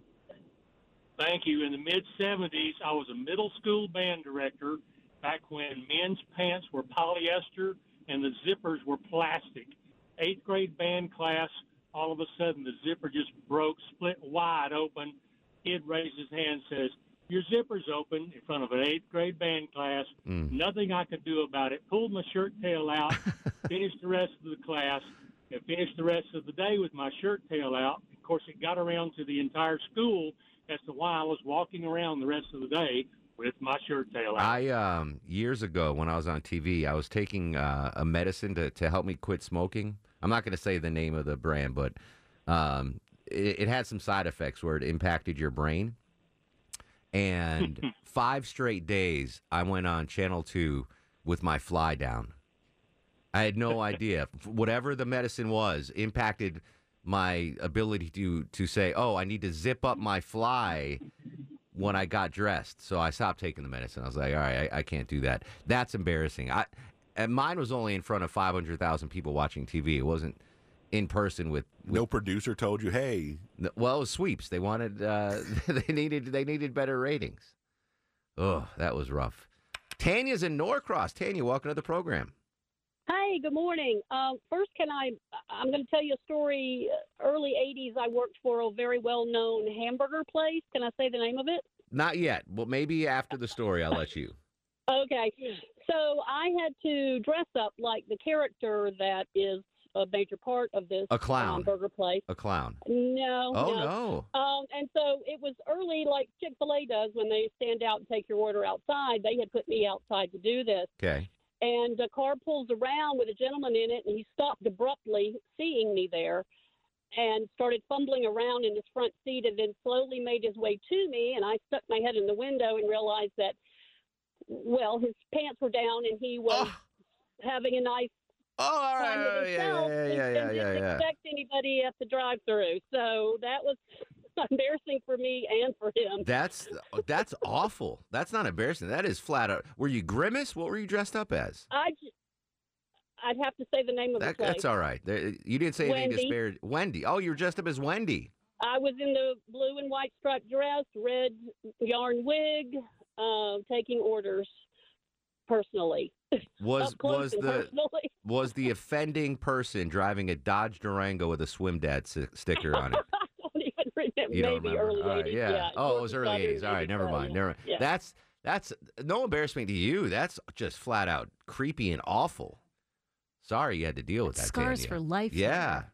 Thank you. In the mid seventies, I was a middle school band director back when men's pants were polyester and the zippers were plastic. Eighth grade band class, all of a sudden the zipper just broke, split wide open. Kid raised his hand and says, "Your zipper's open," in front of an eighth grade band class. Mm. Nothing I could do about it. Pulled my shirt tail out, finished the rest of the class, and finished the rest of the day with my shirt tail out. Of course, it got around to the entire school as to why I was walking around the rest of the day with my shirt tail out. I um years ago when I was on T V, I was taking uh, a medicine to to help me quit smoking. I'm not going to say the name of the brand, but um, it, it had some side effects where it impacted your brain. And five straight days, I went on Channel Two with my fly down. I had no idea. Whatever the medicine was impacted my ability to to say, "Oh, I need to zip up my fly." When I got dressed, so I stopped taking the medicine. I was like, all right, I, I can't do that. That's embarrassing. I and mine was only in front of five hundred thousand people watching T V. It wasn't in person with, with no producer told you, hey. Well, it was sweeps. They wanted, uh, they needed, they needed better ratings. Oh, that was rough. Tanya's in Norcross. Tanya, welcome to the program. Hey, good morning. Uh, first, can I, I'm going to tell you a story. Early eighties, I worked for a very well-known hamburger place. Can I say the name of it? Not yet. Well, maybe after the story, I'll let you. Okay. So I had to dress up like the character that is a major part of this A clown. um, burger place. A clown. No. Oh, no. Um, and so it was early, like Chick-fil-A does when they stand out and take your order outside. They had put me outside to do this. Okay. And a car pulls around with a gentleman in it, and he stopped abruptly, seeing me there, and started fumbling around in his front seat, and then slowly made his way to me. And I stuck my head in the window and realized that, well, his pants were down, and he was having a nice Oh, all time right. with Yeah, himself, yeah, and, yeah, and yeah, didn't yeah, yeah. expect anybody at the drive-through. So that was embarrassing for me and for him. That's that's awful. That's not embarrassing. That is flat out. Were you Grimace? What were you dressed up as? I, j- I'd have to say the name of That, the place. that's all right. There- You didn't say anything Wendy. disparaging. Wendy. Oh, you were dressed up as Wendy. I was in the blue and white striped dress, red yarn wig, uh, taking orders personally. Was Up close was and the personally. was the offending person driving a Dodge Durango with a Swim Dad si- sticker on it? I don't even remember. You don't Maybe remember? early All right, eighties. yeah. Yeah. Oh, it was Georgia early Southern, eighties. All right, maybe never so, mind. yeah. Never. Yeah. That's that's no embarrassment to you. That's just flat out creepy and awful. Sorry you had to deal with that. Scars Tanya. for life. Yeah.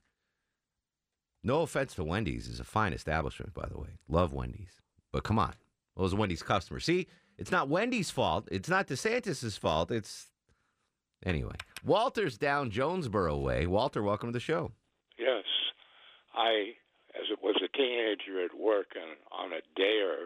No offense to Wendy's. It's a fine establishment, by the way. Love Wendy's. But come on. Those are Wendy's customers. See, it's not Wendy's fault. It's not DeSantis' fault. It's. Anyway. Walter's down Jonesboro way. Walter, welcome to the show. Yes. I, as it was a teenager at work and on a dare,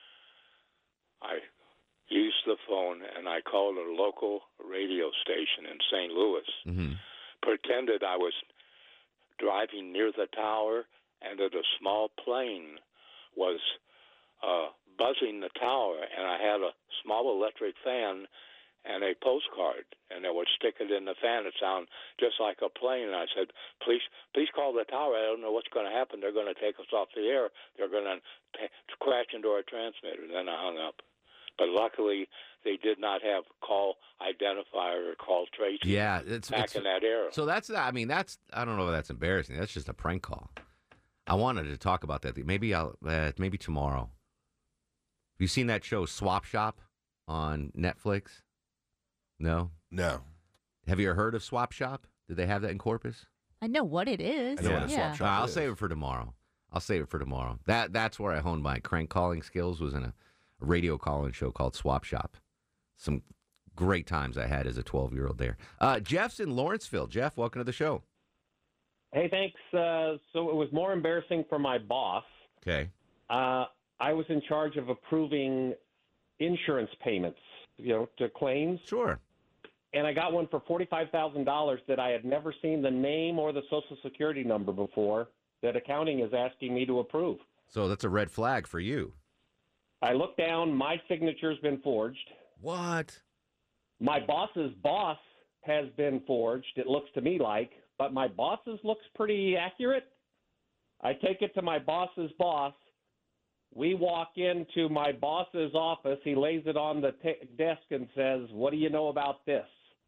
I used the phone and I called a local radio station in Saint Louis, Mm-hmm. pretended I was driving near the tower and that a small plane was uh, buzzing the tower, and I had a small electric fan and a postcard, and I would stick it in the fan. It sounded just like a plane. And I said, please, please call the tower. I don't know what's going to happen. They're going to take us off the air. They're going to p- crash into our transmitter. Then I hung up. But luckily, they did not have call identifier or call tracing Yeah, it's back it's, in that era. So that's, I mean, that's, I don't know if that's embarrassing. That's just a prank call. I wanted to talk about that. Maybe I'll, uh, maybe tomorrow. Have you seen that show Swap Shop on Netflix? No? No. Have you heard of Swap Shop? Did they have that in Corpus? I know what it is. I know what a yeah. swap shop I'll is. save it for tomorrow. I'll save it for tomorrow. That That's where I honed my crank calling skills, was in a, a radio calling show called Swap Shop. Some great times I had as a twelve-year-old there. Uh, Jeff's in Lawrenceville. Jeff, welcome to the show. Hey, thanks. Uh, so it was more embarrassing for my boss. Okay. Uh, I was in charge of approving insurance payments, you know, to claims. Sure. And I got one for forty-five thousand dollars that I had never seen the name or the Social Security number before that accounting is asking me to approve. So that's a red flag for you. I look down. My signature's been forged. What? My boss's boss has been forged, it looks to me like, but my boss's looks pretty accurate. I take it to my boss's boss. We walk into my boss's office. He lays it on the t- desk and says, "What do you know about this?"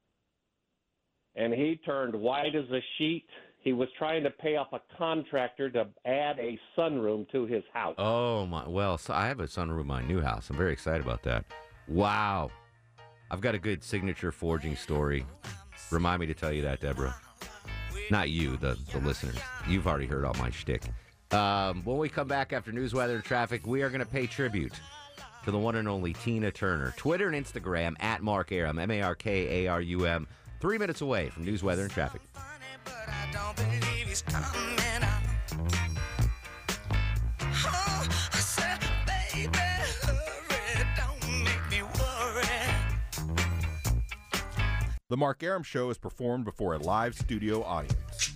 And he turned white as a sheet. He was trying to pay off a contractor to add a sunroom to his house. Oh, my. Well, so I have a sunroom in my new house. I'm very excited about that. Wow. I've got a good signature forging story. Remind me to tell you that, Deborah. Not you, the, the listeners. You've already heard all my shtick. Um, when we come back after news, weather, and traffic, we are going to pay tribute to the one and only Tina Turner. Twitter and Instagram, at Mark Arum, M A R K A R U M. Three minutes away from news, weather, and traffic. The Mark Arum Show is performed before a live studio audience.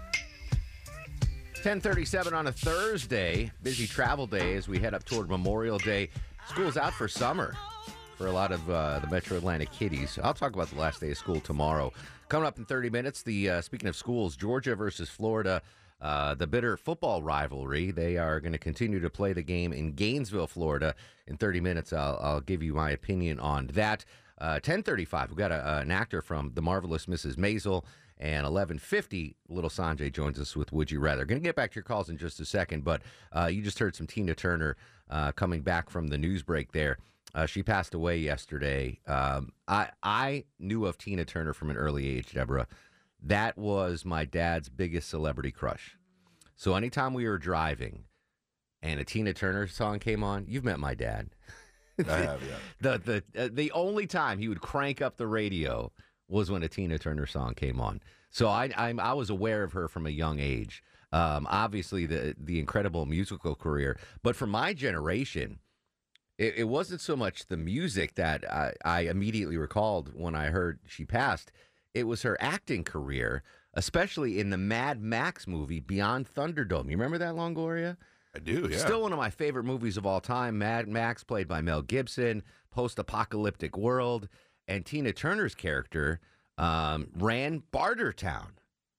ten thirty-seven on a Thursday. Busy travel day as we head up toward Memorial Day. School's out for summer for a lot of uh, the Metro Atlanta kiddies. I'll talk about the last day of school tomorrow. Coming up in thirty minutes, the uh, speaking of schools, Georgia versus Florida, uh, the bitter football rivalry. They are going to continue to play the game in Gainesville, Florida. In thirty minutes, I'll, I'll give you my opinion on that. Uh, ten thirty-five, we've got a, an actor from The Marvelous Missus Maisel. And eleven fifty, little Sanjay joins us with Would You Rather. Going to get back to your calls in just a second, but uh, you just heard some Tina Turner uh, coming back from the news break there. Uh, she passed away yesterday. Um, I I knew of Tina Turner from an early age, Deborah. that was my dad's biggest celebrity crush. So anytime we were driving and a Tina Turner song came on, you've met my dad. I have, yeah. The the uh, the only time he would crank up the radio was when a Tina Turner song came on. So I I'm, I was aware of her from a young age. Um, obviously the the incredible musical career, but for my generation, it, it wasn't so much the music that I, I immediately recalled when I heard she passed. It was her acting career, especially in the Mad Max movie Beyond Thunderdome. You remember that, Longoria? I do, yeah. Still one of my favorite movies of all time. Mad Max, played by Mel Gibson, post-apocalyptic world, and Tina Turner's character um, ran Bartertown.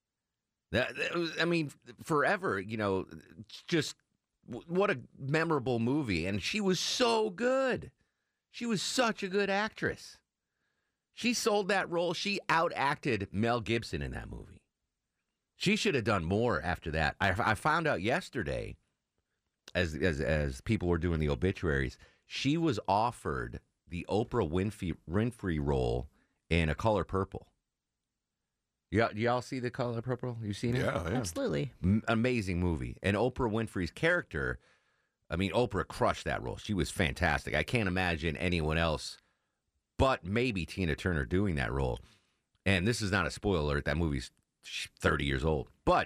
That, that was, I mean, forever, you know, just what a memorable movie. And she was so good. She was such a good actress. She sold that role. She outacted Mel Gibson in that movie. She should have done more after that. I, I found out yesterday, as, as as people were doing the obituaries, she was offered the Oprah Winfrey, Winfrey role in A Color Purple. Y'all, y'all see The Color Purple? You seen it? Yeah, yeah. Absolutely. M- amazing movie. And Oprah Winfrey's character, I mean, Oprah crushed that role. She was fantastic. I can't imagine anyone else but maybe Tina Turner doing that role. And this is not a spoiler alert. That movie's thirty years old. But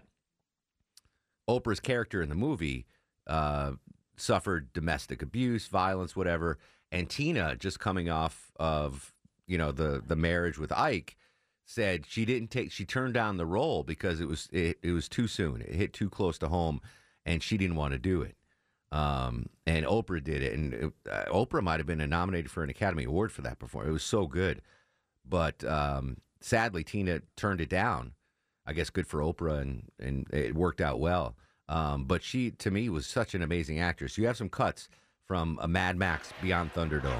Oprah's character in the movie uh, suffered domestic abuse, violence, whatever. And Tina, just coming off of, you know, the, the marriage with Ike, said she didn't take, she turned down the role because it was, it, it was too soon. It hit too close to home and she didn't want to do it. Um, and Oprah did it. And it, uh, Oprah might have been nominated for an Academy Award for that performance. It was so good. But um, sadly, Tina turned it down. I guess good for Oprah, and, and it worked out well. Um, but she, to me, was such an amazing actress. You have some cuts from a Mad Max Beyond Thunderdome.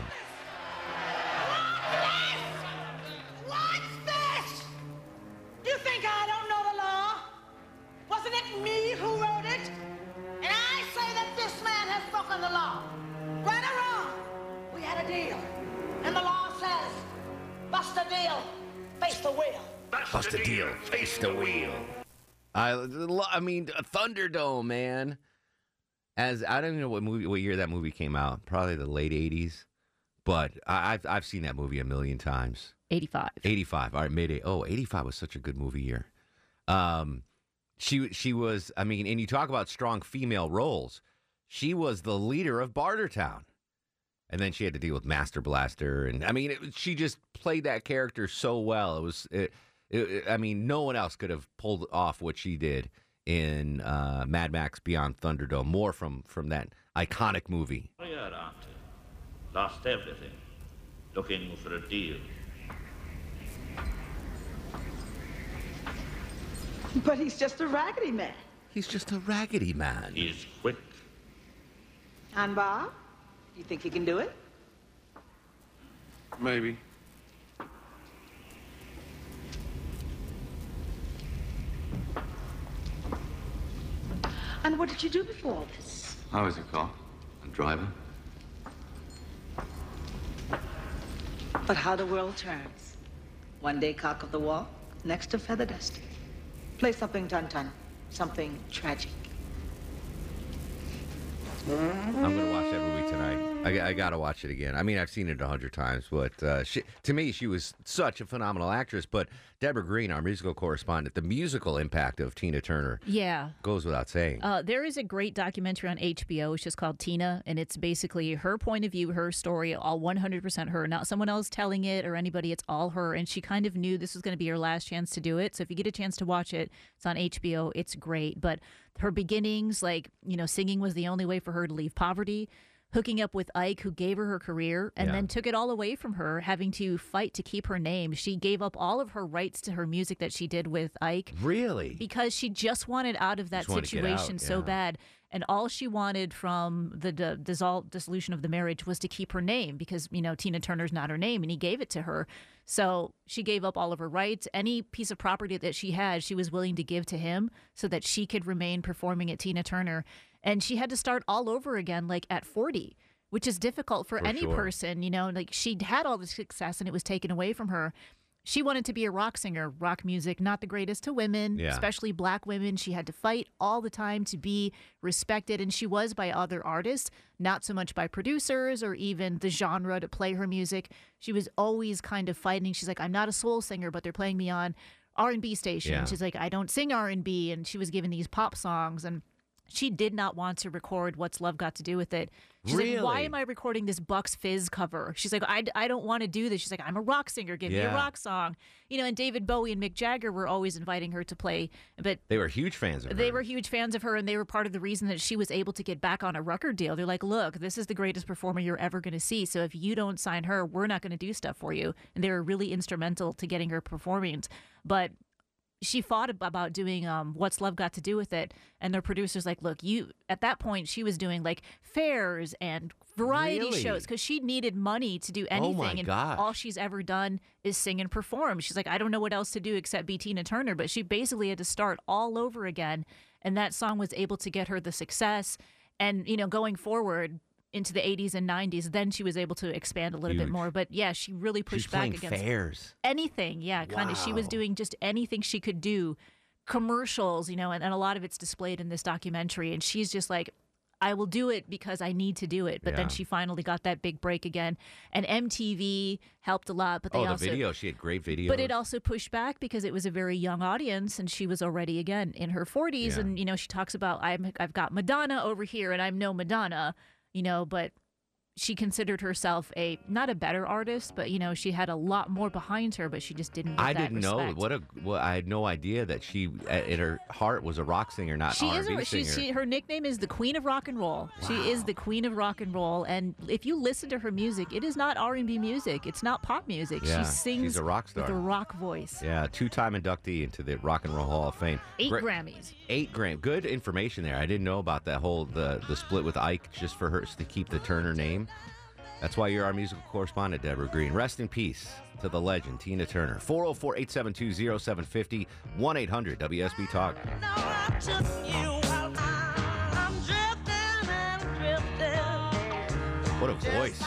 What's this? You think I don't know the law? Wasn't it me who wrote it? And I say that this man has broken the law. Right or wrong, we had a deal. And the law says, bust a deal, face the wheel. Bust a deal, face the wheel. I, I mean, a Thunderdome, man. As I don't even know what movie, what year that movie came out. Probably the late eighties. But I, I've I've seen that movie a million times. eighty-five. eighty-five. All right, mid. Oh, eighty-five was such a good movie year. Um, she she was. I mean, and you talk about strong female roles. She was the leader of Bartertown, and then she had to deal with Master Blaster, and I mean, it, she just played that character so well. It was. It, it, I mean, no one else could have pulled off what she did in uh, Mad Max Beyond Thunderdome. More from from that iconic movie. Lost everything, looking for a deal. But he's just a raggedy man. He's just a raggedy man. He's quick. And Bob, you think he can do it? Maybe. And what did you do before all this? I was a cop, a driver. But how the world turns. One day cock of the walk, next to feather dusting. Play something tun-tun, something tragic. I'm going to watch that movie tonight. I, I got to watch it again. I mean, I've seen it a hundred times, but uh, she, to me, she was such a phenomenal actress. But Deborah Green, our musical correspondent, the musical impact of Tina Turner Yeah. goes without saying. Uh, there is a great documentary on H B O. It's just called Tina, and it's basically her point of view, her story, all one hundred percent her, not someone else telling it or anybody. It's all her, and she kind of knew this was going to be her last chance to do it. So if you get a chance to watch it, it's on H B O. It's great. But her beginnings, like, you know, singing was the only way for her to leave poverty. Hooking up with Ike, who gave her her career and Yeah. then took it all away from her, having to fight to keep her name. She gave up all of her rights to her music that she did with Ike. Really? Because she just wanted out of that Just wanted to get situation out, so yeah. bad. And all she wanted from the d- dissol- dissolution of the marriage was to keep her name because, you know, Tina Turner's not her name, and he gave it to her. So she gave up all of her rights. Any piece of property that she had, she was willing to give to him so that she could remain performing at Tina Turner. And she had to start all over again, like at forty, which is difficult for, For any sure. person. You know, like she'd had all the success and it was taken away from her. she wanted to be a rock singer. Rock music, not the greatest to women, Yeah. especially black women. She had to fight all the time to be respected, and she was by other artists, not so much by producers or even the genre to play her music. She was always kind of fighting. She's like, I'm not a soul singer, but they're playing me on R and B station. Yeah. She's like, I don't sing R and B, and she was given these pop songs, and she did not want to record What's Love Got to Do with It. She's like, why Really? am I recording this Bucks Fizz cover? She's like, I, I don't want to do this. She's like, I'm a rock singer. Give me Yeah. a rock song. You know, and David Bowie and Mick Jagger were always inviting her to play, but They were huge fans of her. they were huge fans of her, and they were part of the reason that she was able to get back on a record deal. They're like, look, this is the greatest performer you're ever going to see. So if you don't sign her, we're not going to do stuff for you. And they were really instrumental to getting her performing. But she fought ab- about doing um, What's Love Got to Do with It, and their producers like, look, you at that point she was doing like fairs and variety Really? shows because she needed money to do Oh, anything, my and gosh. all she's ever done is sing and perform. She's like, I don't know what else to do except be Tina Turner, but she basically had to start all over again, and that song was able to get her the success. And you know, going forward into the eighties and nineties, then she was able to expand a little Huge. bit more. But yeah, she really She was pushed back playing against fairs. anything. Yeah, kind of. She was Wow. doing just anything she could do, commercials, you know, and, and a lot of it's displayed in this documentary. And she's just like, I will do it because I need to do it. But Yeah. then she finally got that big break again. And M T V helped a lot. But they Oh, the also, video. She had great videos. but it also pushed back because it was a very young audience, and she was already again in her forties. Yeah. And you know, she talks about I'm I've got Madonna over here, and I'm no Madonna, you know, but she considered herself a not a better artist, but you know, she had a lot more behind her, but she just didn't get I that didn't know respect. what a. Well, I had no idea that she, uh, in her heart, was a rock singer, not She R is. and B A, she, singer. she, her nickname is the Queen of Rock and Roll. She is the Queen of Rock and Roll, and if you listen to her music, it is not R and B music. It's not pop music. Yeah, she sings she's a rock with star. a rock voice. Yeah, two-time inductee into the Rock and Roll Hall of Fame. Eight Great- Grammys. Eight Gram. Good information there. I didn't know about that whole the the split with Ike just for her to keep the Turner name. That's why you're our musical correspondent, Deborah Green. Rest in peace to the legend, Tina Turner. four oh four, eight seven two, oh seven five oh, one eight hundred W S B Talk. What a voice.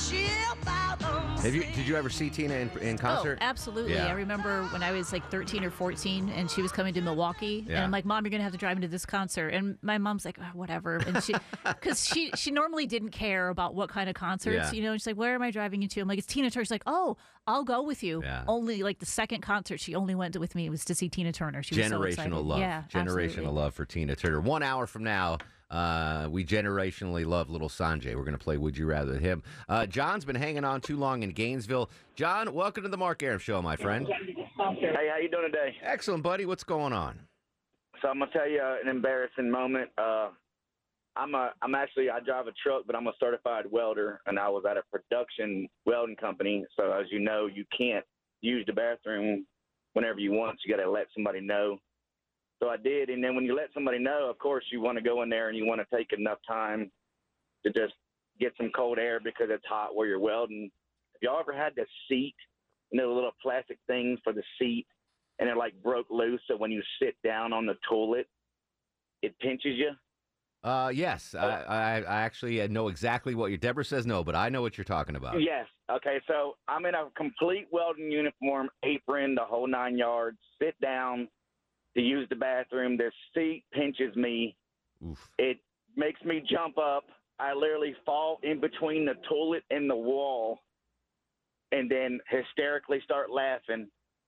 Have you, did you ever see Tina in, in concert? Oh, absolutely. Yeah. I remember when I was like thirteen or fourteen and she was coming to Milwaukee. And Yeah. I'm like, Mom, you're going to have to drive me to this concert. And my mom's like, oh, whatever. And she, because she, she normally didn't care about what kind of concerts, Yeah. you know, and she's like, where am I driving you to? I'm like, it's Tina Turner. She's like, oh, I'll go with you. Yeah. Only like the second concert she only went to with me was to see Tina Turner. She was so excited. Generational love. Yeah, Generational absolutely. love for Tina Turner. One hour from now, uh, we generationally love little Sanjay. We're going to play Would You Rather with him. Uh, John's been hanging on too long in Gainesville. John, welcome to the Mark Aram Show, my friend. Hey, how you doing today? Excellent, buddy. What's going on? So I'm gonna tell you uh, an embarrassing moment. Uh, I'm a, I'm actually I drive a truck, but I'm a certified welder, and I was at a production welding company. So as you know, you can't use the bathroom whenever you want. You got to let somebody know. So I did, and then when you let somebody know, of course, you want to go in there and you want to take enough time to just get some cold air because it's hot where you're welding. Have y'all ever had the seat, you know, the little plastic things for the seat, and it like broke loose, so when you sit down on the toilet, it pinches you? Uh, yes, I, I, I actually know exactly what your Deborah says no, but I know what you're talking about. Yes. Okay, so I'm in a complete welding uniform, apron, the whole nine yards, sit down to use the bathroom. This seat pinches me. Oof. It makes me jump up. I literally fall in between the toilet and the wall and then hysterically start laughing.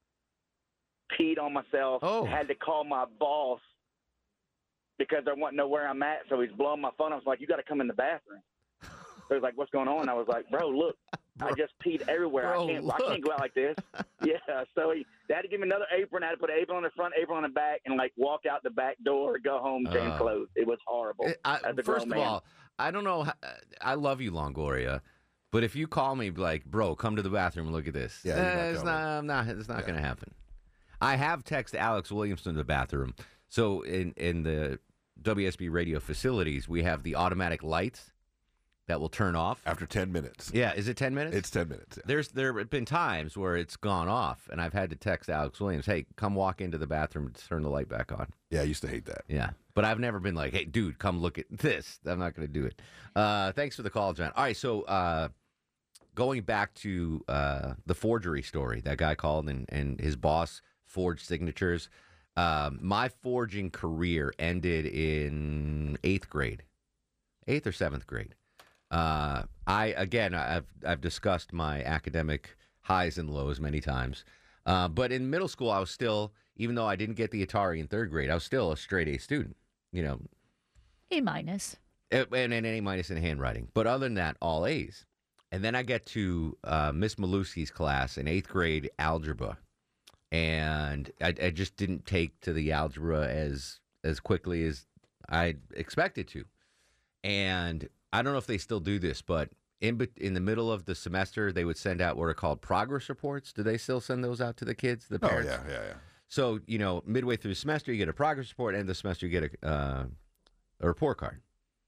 Peed on myself. Oh. Had to call my boss because I want to know where I'm at. So he's blowing my phone. I was like, you got to come in the bathroom. So he's like, what's going on? I was like, bro, look, I just peed everywhere. Bro, I can't I look. can't go out like this. Yeah. So he they had to give me another apron. I had to put an apron on the front, apron on the back, and like walk out the back door, go home, change Uh, clothes. It was horrible. I, as a first grown of man. all, I don't know. How, I love you, Longoria, but if you call me like, bro, come to the bathroom and look at this, Yeah, you're not eh, it's coming. not. I'm not. It's not going to happen. I have texted Alex Williamson to the bathroom. So in in the W S B radio facilities, we have the automatic lights that will turn off after ten minutes. Yeah, is it ten minutes? It's ten minutes. Yeah. There's there have been times where it's gone off, and I've had to text Alex Williams, "Hey, come walk into the bathroom and turn the light back on." Yeah, I used to hate that. Yeah, but I've never been like, "Hey, dude, come look at this." I'm not going to do it. Uh, thanks for the call, John. All right, so uh, going back to uh, the forgery story, that guy called and, and his boss forged signatures. Um, my forging career ended in eighth grade, eighth or seventh grade. Uh, I again, I've I've discussed my academic highs and lows many times. Uh, but in middle school, I was still, even though I didn't get the Atari in third grade, I was still a straight A student. You know, A minus. and, and an A minus in handwriting. But other than that, all A's. And then I get to uh, Miss Maluski's class in eighth grade algebra, and I, I just didn't take to the algebra as as quickly as I expected to. And I don't know if they still do this, but in bet- in the middle of the semester, they would send out what are called progress reports. Do they still send those out to the kids, the Oh, parents? yeah, yeah, yeah. So, you know, midway through the semester, you get a progress report, and the semester, you get a, uh, a report card.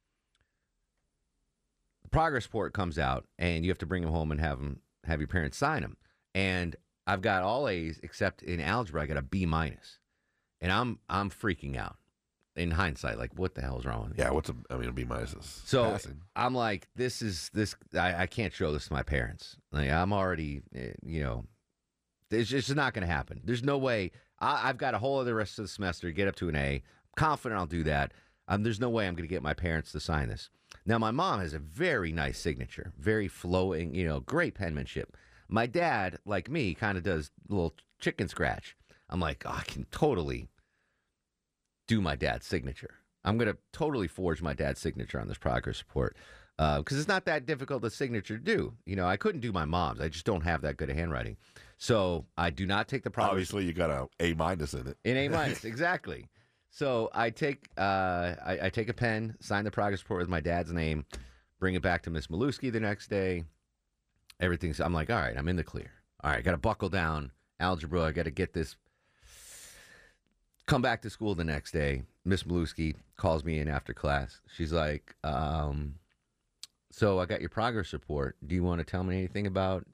The progress report comes out, and you have to bring them home and have them have your parents sign them. And I've got all A's except in algebra. I got a B minus, and I'm I'm freaking out. In hindsight, like, what the hell is wrong with me? Yeah, what's a, I mean, a B minus is So passing. I'm like, this is this. I, I can't show this to my parents. Like, I'm already, eh, you know, it's just not going to happen. There's no way. I, I've got a whole other rest of the semester to get up to an A. I'm confident I'll do that. Um, there's no way I'm going to get my parents to sign this. Now, my mom has a very nice signature, very flowing, you know, great penmanship. My dad, like me, kind of does a little chicken scratch. I'm like, oh, I can totally do my dad's signature. I'm going to totally forge my dad's signature on this progress report because uh, it's not that difficult a signature to do. You know, I couldn't do my mom's. I just don't have that good of handwriting. So I do not take the progress. Obviously, you got a A minus in it. In A minus, exactly. So I take uh, I, I take a pen, sign the progress report with my dad's name, bring it back to Miss Maluski the next day. Everything's. I'm like, all right, I'm in the clear. All right, got to buckle down algebra. I got to get this. Come back to school the next day. Miss Maluski calls me in after class. She's like, um, so I got your progress report. Do you want to tell me anything about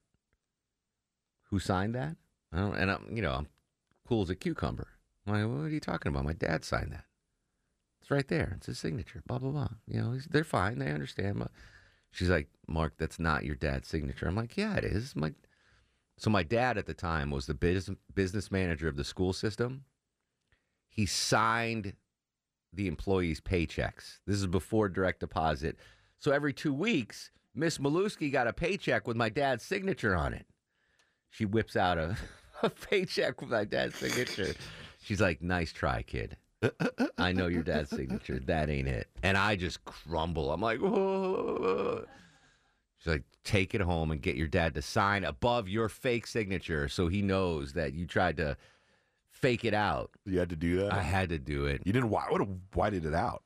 who signed that? I don't, and I'm, you know, I'm cool as a cucumber. I'm like, what are you talking about? My dad signed that. It's right there. It's his signature. Blah, blah, blah. You know, they're fine. They understand. But she's like, Mark, that's not your dad's signature. I'm like, yeah, it is. My So my dad at the time was the business business manager of the school system. He signed the employees' paychecks. This is before direct deposit. So every two weeks, Miss Maluski got a paycheck with my dad's signature on it. She whips out a, a paycheck with my dad's signature. She's like, nice try, kid. I know your dad's signature. That ain't it. And I just crumble. I'm like, whoa. She's like, take it home and get your dad to sign above your fake signature so he knows that you tried to fake it out. You had to do that? I had to do it. You didn't why what why did it out?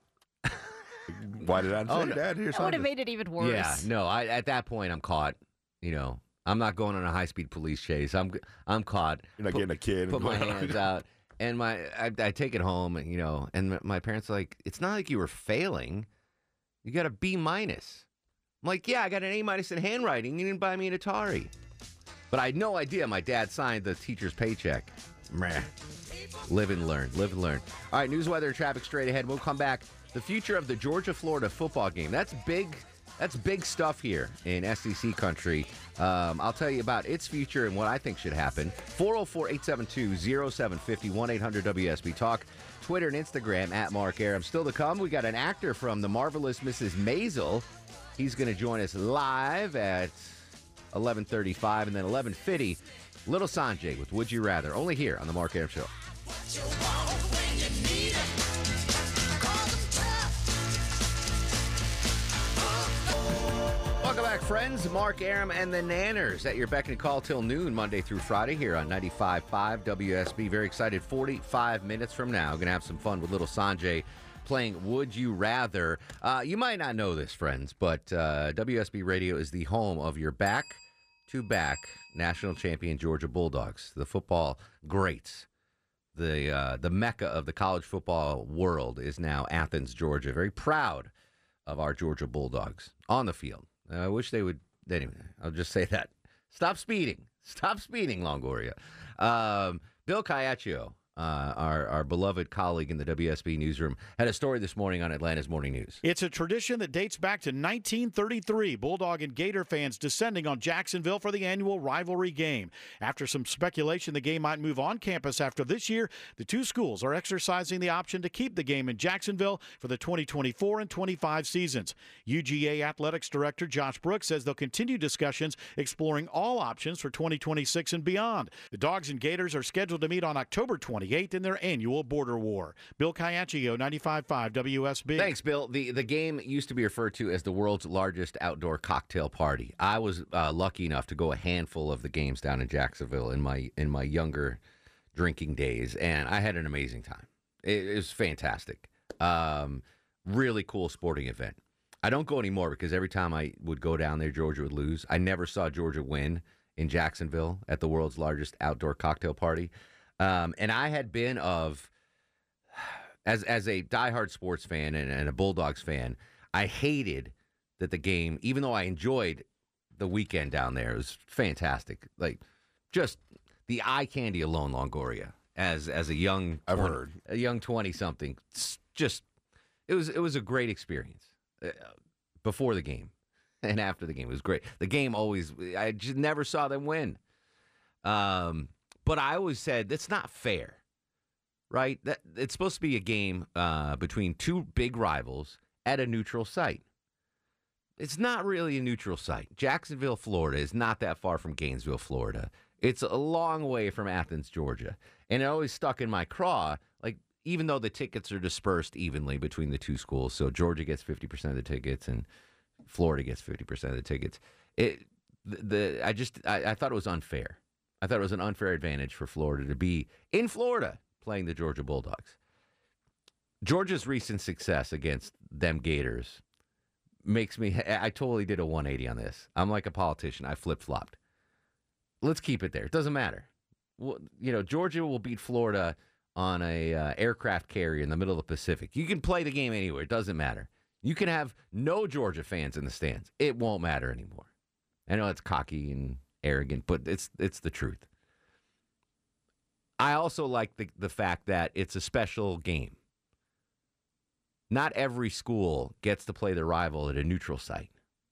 Why did I say, Oh, no. Dad, here's That would have made it even worse. Yeah, no, I at that point I'm caught, you know. I'm not going on a high-speed police chase. I'm I'm caught. You're not Put- getting a kid and Put my going on. hands out. And my I, I take it home, and you know, and my parents are like, it's not like you were failing. You got a B minus. I'm like, yeah, I got an A minus in handwriting. You didn't buy me an Atari. But I had no idea my dad signed the teacher's paycheck. Meh. Live and learn. Live and learn. All right, news, weather, traffic straight ahead. We'll come back. The future of the Georgia-Florida football game. That's big. That's big stuff here in S E C country. Um, I'll tell you about its future and what I think should happen. four oh four, eight seven two, oh seven five oh, one eight hundred W S B Talk. Twitter and Instagram at Mark Aram. Still to come, we got an actor from The Marvelous Missus Maisel. He's going to join us live at eleven thirty-five, and then eleven fifty, Little Sanjay with Would You Rather, only here on The Mark Aram Show. Welcome back, friends. Mark Aram and the Nanners at your beck and call till noon, Monday through Friday here on ninety-five point five W S B. Very excited. forty-five minutes from now, going to have some fun with Little Sanjay playing Would You Rather. Uh, you might not know this, friends, but uh, W S B Radio is the home of your back-to-back national champion Georgia Bulldogs, the football greats. The uh, the mecca of the college football world is now Athens, Georgia. Very proud of our Georgia Bulldogs on the field. Uh, I wish they would. Anyway, I'll just say that. Stop speeding. Stop speeding, Longoria. Um, Bill Caiaccio uh, our, our beloved colleague in the W S B newsroom, had a story this morning on Atlanta's Morning News. It's a tradition that dates back to nineteen thirty-three. Bulldog and Gator fans descending on Jacksonville for the annual rivalry game. After some speculation the game might move on campus after this year, the two schools are exercising the option to keep the game in Jacksonville for the twenty twenty-four and twenty-five seasons. U G A Athletics Director Josh Brooks says they'll continue discussions exploring all options for twenty twenty-six and beyond. The Dogs and Gators are scheduled to meet on October twenty-eighth in their annual border war. Bill Caiaccio, ninety-five point five W S B. Thanks, Bill. The the game used to be referred to as the world's largest outdoor cocktail party. I was uh, lucky enough to go a handful of the games down in Jacksonville in my in my younger drinking days, and I had an amazing time. It, it was fantastic. Um, really cool sporting event. I don't go anymore because every time I would go down there, Georgia would lose. I never saw Georgia win in Jacksonville at the world's largest outdoor cocktail party. Um, and I had been of, as as a diehard sports fan and, and a Bulldogs fan, I hated that the game, even though I enjoyed the weekend down there, it was fantastic. Like, just the eye candy alone, Longoria, as as a young, I've twenty, heard. a young twenty-something, just, it was, it was a great experience uh, before the game and after the game. It was great. The game always, I just never saw them win. Um. But I always said that's not fair, right? That it's supposed to be a game uh, between two big rivals at a neutral site. It's not really a neutral site. Jacksonville, Florida is not that far from Gainesville, Florida. It's a long way from Athens, Georgia. And it always stuck in my craw, like, even though the tickets are dispersed evenly between the two schools, so Georgia gets fifty percent of the tickets and Florida gets fifty percent of the tickets, it the, the I just I, I thought it was unfair. I thought it was an unfair advantage for Florida to be in Florida playing the Georgia Bulldogs. Georgia's recent success against them Gators makes me, I totally did a one eighty on this. I'm like a politician. I flip-flopped. Let's keep it there. It doesn't matter. Well, you know, Georgia will beat Florida on a uh, aircraft carrier in the middle of the Pacific. You can play the game anywhere. It doesn't matter. You can have no Georgia fans in the stands. It won't matter anymore. I know it's cocky and arrogant, but it's it's the truth. I also like the the fact that it's a special game. Not every school gets to play their rival at a neutral site.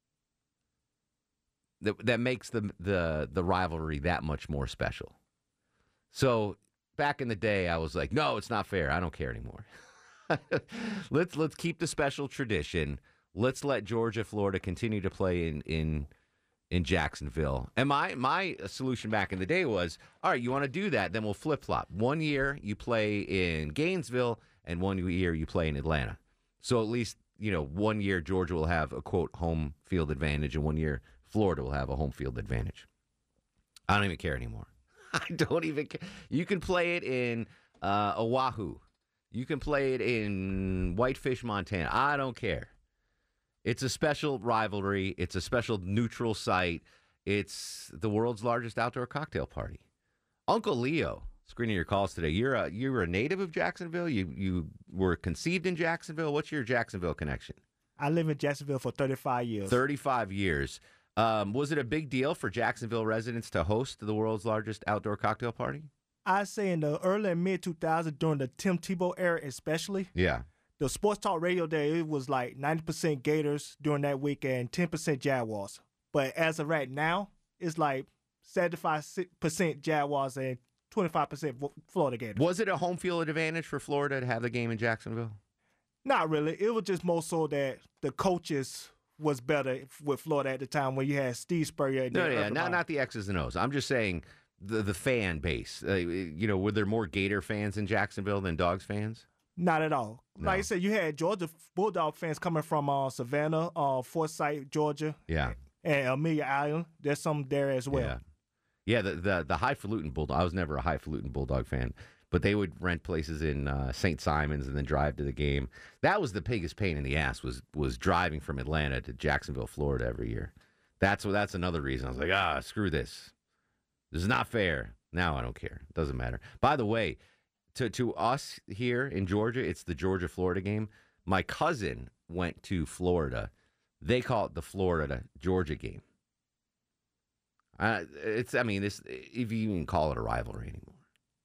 That that makes the the the rivalry that much more special. So back in the day, I was like, no, it's not fair. I don't care anymore. let's let's keep the special tradition. Let's let Georgia, Florida continue to play in in. in Jacksonville. And my my solution back in the day was, all right, you want to do that, then we'll flip-flop. One year you play in Gainesville, and one year you play in Atlanta. So at least, you know, one year Georgia will have a, quote, home field advantage, and one year Florida will have a home field advantage. I don't even care anymore. I don't even care. You can play it in uh, Oahu. You can play it in Whitefish, Montana. I don't care. It's a special rivalry. It's a special neutral site. It's the world's largest outdoor cocktail party. Uncle Leo, screening your calls today. You're a you're a native of Jacksonville. You you were conceived in Jacksonville. What's your Jacksonville connection? I live in Jacksonville for thirty-five years. thirty-five years. Um, was it a big deal for Jacksonville residents to host the world's largest outdoor cocktail party? I say in the early and mid two thousands, during the Tim Tebow era especially. Yeah. The sports talk radio day, it was like ninety percent Gators during that weekend, ten percent Jaguars. But as of right now, it's like seventy-five percent Jaguars and twenty-five percent Florida Gators. Was it a home field advantage for Florida to have the game in Jacksonville? Not really. It was just more so that the coaches was better with Florida at the time when you had Steve Spurrier. And No, yeah, not not the X's and O's. I'm just saying the the fan base. Uh, you know, were there more Gator fans in Jacksonville than Dogs fans? Not at all. No. Like I said, you had Georgia Bulldog fans coming from uh, Savannah, uh, Forsyth, Georgia. Yeah. And Amelia Island. There's some there as well. Yeah. Yeah, the, the, the highfalutin Bulldog. I was never a highfalutin Bulldog fan, but they would rent places in uh, Saint Simons and then drive to the game. That was the biggest pain in the ass was was driving from Atlanta to Jacksonville, Florida every year. That's what. That's another reason. I was like, ah, screw this. This is not fair. Now I don't care. It doesn't matter. By the way, To to us here in Georgia, it's the Georgia-Florida game. My cousin went to Florida. They call it the Florida-Georgia game. Uh, it's I mean, this if you even call it a rivalry anymore.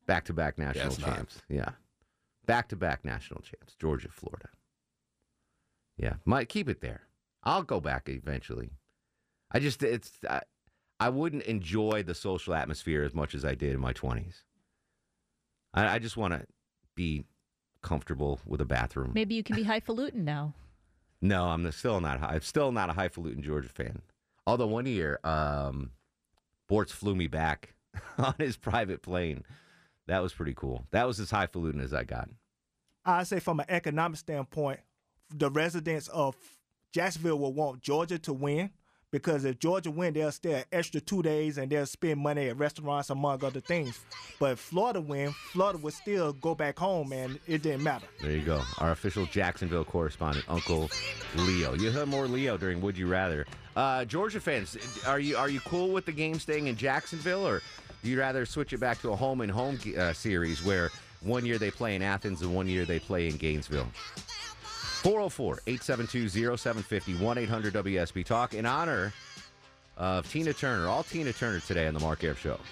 Back-to-back national Yes, not. champs. Yeah. Back-to-back national champs. Georgia, Florida. Yeah. Might keep it there. I'll go back eventually. I just, it's, I, I wouldn't enjoy the social atmosphere as much as I did in my twenties. I, I just want to be comfortable with a bathroom. Maybe you can be highfalutin now. No, I'm still not. I'm still not a highfalutin Georgia fan. Although one year, um, Bortz flew me back on his private plane. That was pretty cool. That was as highfalutin as I got. I say from an economic standpoint, the residents of Jacksonville will want Georgia to win, because if Georgia win, they'll stay an extra two days and they'll spend money at restaurants, among other things. But if Florida win, Florida would still go back home, and it didn't matter. There you go. Our official Jacksonville correspondent, Uncle Leo. You heard more Leo during Would You Rather. Uh, Georgia fans, are you are you cool with the game staying in Jacksonville, or do you rather switch it back to a home and home uh, series where one year they play in Athens and one year they play in Gainesville? four oh four, eight seven two, oh seven five oh, one eight hundred W S B Talk, in honor of Tina Turner. All Tina Turner today on the Mark Air Show.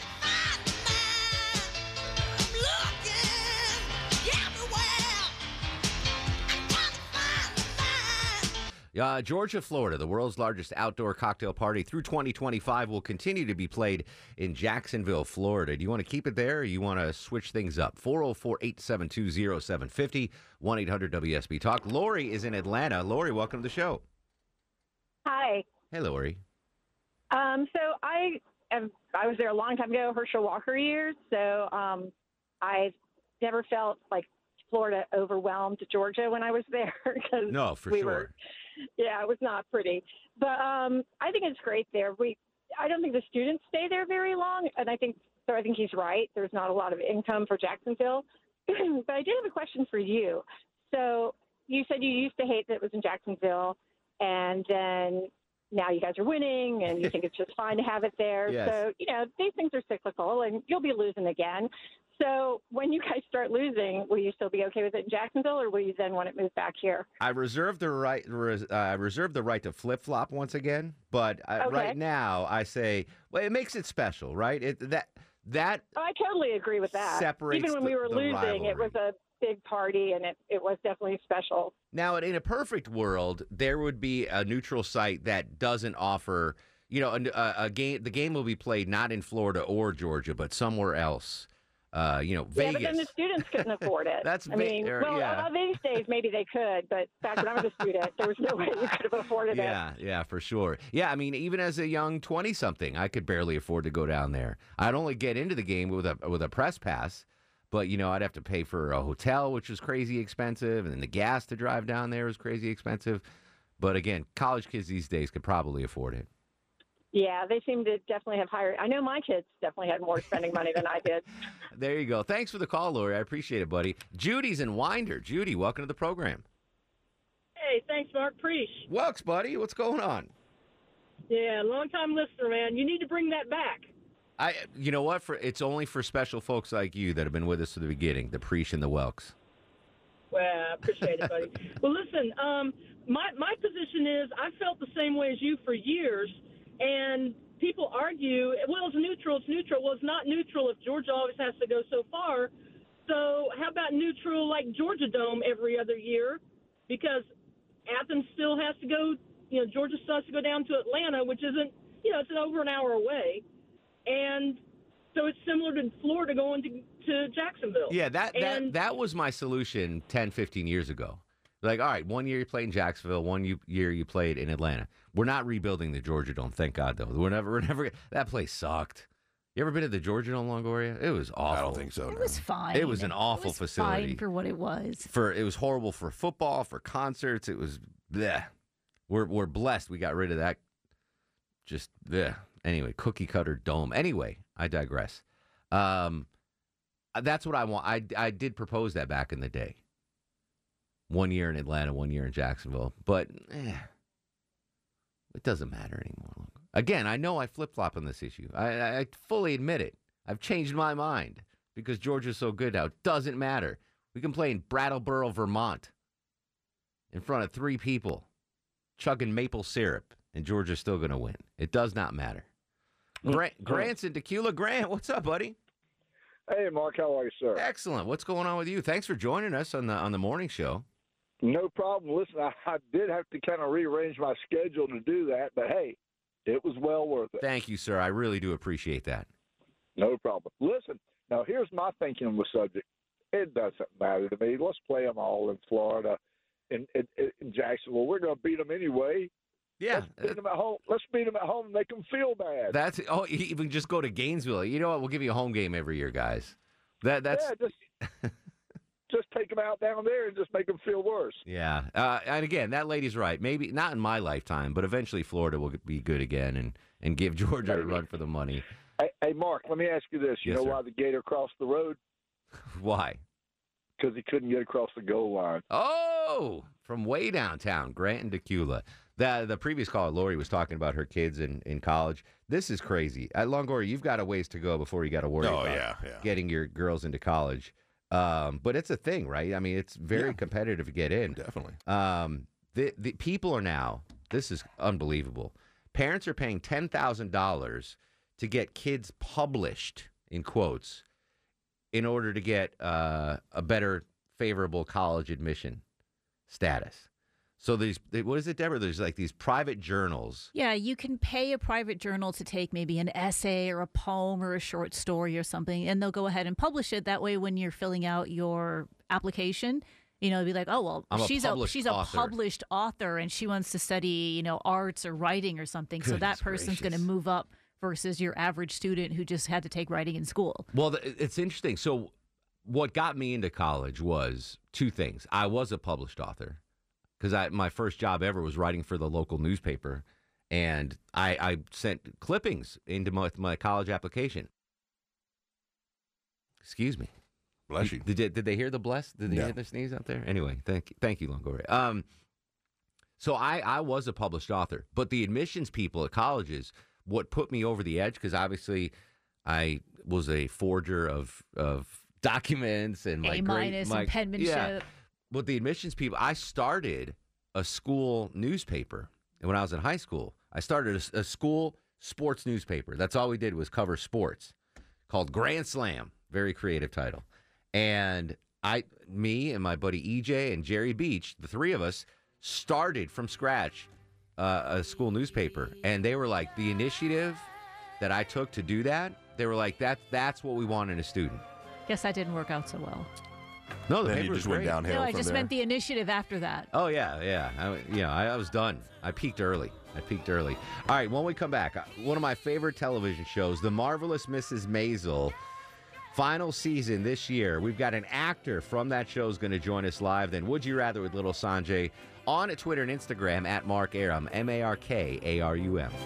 Uh, Georgia, Florida, the world's largest outdoor cocktail party through twenty twenty-five will continue to be played in Jacksonville, Florida. Do you want to keep it there, or you want to switch things up? four oh four, eight seven two, oh seven five oh, one eight hundred W S B Talk. Lori is in Atlanta. Lori, welcome to the show. Hi. Hey, Lori. Um, so I am, I was there a long time ago, Herschel Walker years. So um, I never felt like Florida overwhelmed Georgia when I was there. Cause No, for we sure. Were, yeah, it was not pretty. But um, I think it's great there. We, I don't think the students stay there very long, and I think so. I think he's right. There's not a lot of income for Jacksonville. But I did have a question for you. So you said you used to hate that it was in Jacksonville, and then now you guys are winning, and you think it's just fine to have it there. Yes. So, you know, these things are cyclical, and you'll be losing again. So when you guys start losing, will you still be okay with it in Jacksonville, or will you then want it moved back here? I reserve the right. res- uh, I reserve the right to flip flop once again, but uh, Okay. right now I say, well, it makes it special, right? It, that that Oh, I totally agree with that. separates Even when we the- were the losing, it rivalry. was a big party, and it, it was definitely special. Now, in a perfect world, there would be a neutral site that doesn't offer, you know, a, a, a game. The game will be played not in Florida or Georgia, but somewhere else. Uh, you know, Yeah, Vegas. but then the students couldn't afford it. That's I va- mean, er, well, yeah. uh, these days maybe they could, but back when I was a student, there was no way you could have afforded it. Yeah, yeah, for sure. Yeah, I mean, even as a young twenty-something, I could barely afford to go down there. I'd only get into the game with a with a press pass, but you know, I'd have to pay for a hotel, which was crazy expensive, and then the gas to drive down there was crazy expensive. But again, college kids these days could probably afford it. Yeah, they seem to definitely have higher. I know my kids definitely had more spending money than I did. There you go. Thanks for the call, Lori. I appreciate it, buddy. Judy's in Winder. Judy, welcome to the program. Hey, thanks, Mark Preach. Welks, buddy. What's going on? Yeah, long time listener, man. You need to bring that back. I, you know what? For it's only for special folks like you that have been with us from the beginning, the Preach and the Welks. Well, I appreciate it, buddy. Well, listen, um, my my position is I felt the same way as you for years, and people argue, well, it's neutral, it's neutral. Well, it's not neutral if Georgia always has to go so far. So how about neutral like Georgia Dome every other year? Because Athens still has to go, you know, Georgia still has to go down to Atlanta, which isn't, you know, it's an over an hour away. And so it's similar to Florida going to, to Jacksonville. Yeah, that, that And- that was my solution ten, fifteen years ago. Like, all right, one year you played in Jacksonville, one you, year you played in Atlanta. We're not rebuilding the Georgia Dome, thank God, though. We're never, we're never. That place sucked. You ever been to the Georgia Dome, Longoria? It was awful. I don't think so. It was fine. It was an awful It was facility. Fine for what it was. For it was horrible for football, for concerts. It was bleh. We're we're blessed we got rid of that. Just bleh. Anyway, cookie cutter dome. Anyway, I digress. Um, that's what I want. I I did propose that back in the day. One year in Atlanta, one year in Jacksonville, but eh, it doesn't matter anymore. Again, I know I flip flop on this issue. I, I fully admit it. I've changed my mind because Georgia's so good now. It doesn't matter. We can play in Brattleboro, Vermont, in front of three people, chugging maple syrup, and Georgia's still going to win. It does not matter. Grant, Grant's in Tequila. Grant, what's up, buddy? Hey, Mark, how are you, sir? Excellent. What's going on with you? Thanks for joining us on the on the morning show. No problem. Listen, I, I did have to kind of rearrange my schedule to do that, but hey, it was well worth it. Thank you, sir. I really do appreciate that. No problem. Listen, now here's my thinking on the subject. It doesn't matter to me. Let's play them all in Florida, in, in, in Jacksonville. We're going to beat them anyway. Yeah. Let's beat them at home. Let's beat them at home and make them feel bad. That's oh, you even just go to Gainesville. You know what? We'll give you a home game every year, guys. That that's yeah, just just take them out down there and just make them feel worse. yeah. Uh, and again, that lady's right. Maybe not in my lifetime, but eventually Florida will be good again and and give Georgia a run for the money. Hey, hey, Mark, let me ask you this. You Yes, know sir. why the Gator crossed the road? Why? Because he couldn't get across the goal line. Oh, from way downtown, Grant and Decula. The, the previous caller, Lori, was talking about her kids in, in college. This is crazy. At Longoria, you've got a ways to go before you got to worry Oh, about yeah, yeah. getting your girls into college. Um, but it's a thing, right? I mean, it's very Yeah. competitive to get in. Definitely. Um, the, the people are now, this is unbelievable. Parents are paying ten thousand dollars to get kids published, in quotes, in order to get uh, a better favorable college admission status. So these, what is it, Deborah? There's like these private journals. Yeah, you can pay a private journal to take maybe an essay or a poem or a short story or something, and they'll go ahead and publish it. That way, when you're filling out your application, you know, it'll be like, oh, well, I'm a she's a published she's a author. published author, and she wants to study, you know, arts or writing or something. so that Goodness person's going to gracious. move up versus your average student who just had to take writing in school. Well, th- it's interesting. So what got me into college was two things. I was a published author because I my first job ever was writing for the local newspaper, and I, I sent clippings into my, my college application. Excuse me. Bless you. Did, did, did they hear the bless? Did they No. hear the sneeze out there? Anyway, thank thank you, Longoria. Um, so I, I was a published author, but the admissions people at colleges, what put me over the edge, because obviously I was a forger of of documents and like A great, minus my- and penmanship. Yeah, but the admissions people, I started a school newspaper when I was in high school. I started a, a school sports newspaper. That's all we did was cover sports, called Grand Slam. Very creative title. And I, me and my buddy E J and Jerry Beach, the three of us, started from scratch uh, a school newspaper. And they were like, the initiative that I took to do that, they were like, that, that's what we want in a student. Guess that didn't work out so well. No, the Then paper you was just went great. downhill No, I from just there. meant the initiative after that. Oh, yeah, yeah. I, you know, I, I was done. I peaked early. I peaked early. All right, when we come back, uh, one of my favorite television shows, The Marvelous Missus Maisel, final season this year. We've got an actor from that show is going to join us live. Then Would You Rather with Little Sanjay on Twitter and Instagram at Mark Arum, M A R K A R U M.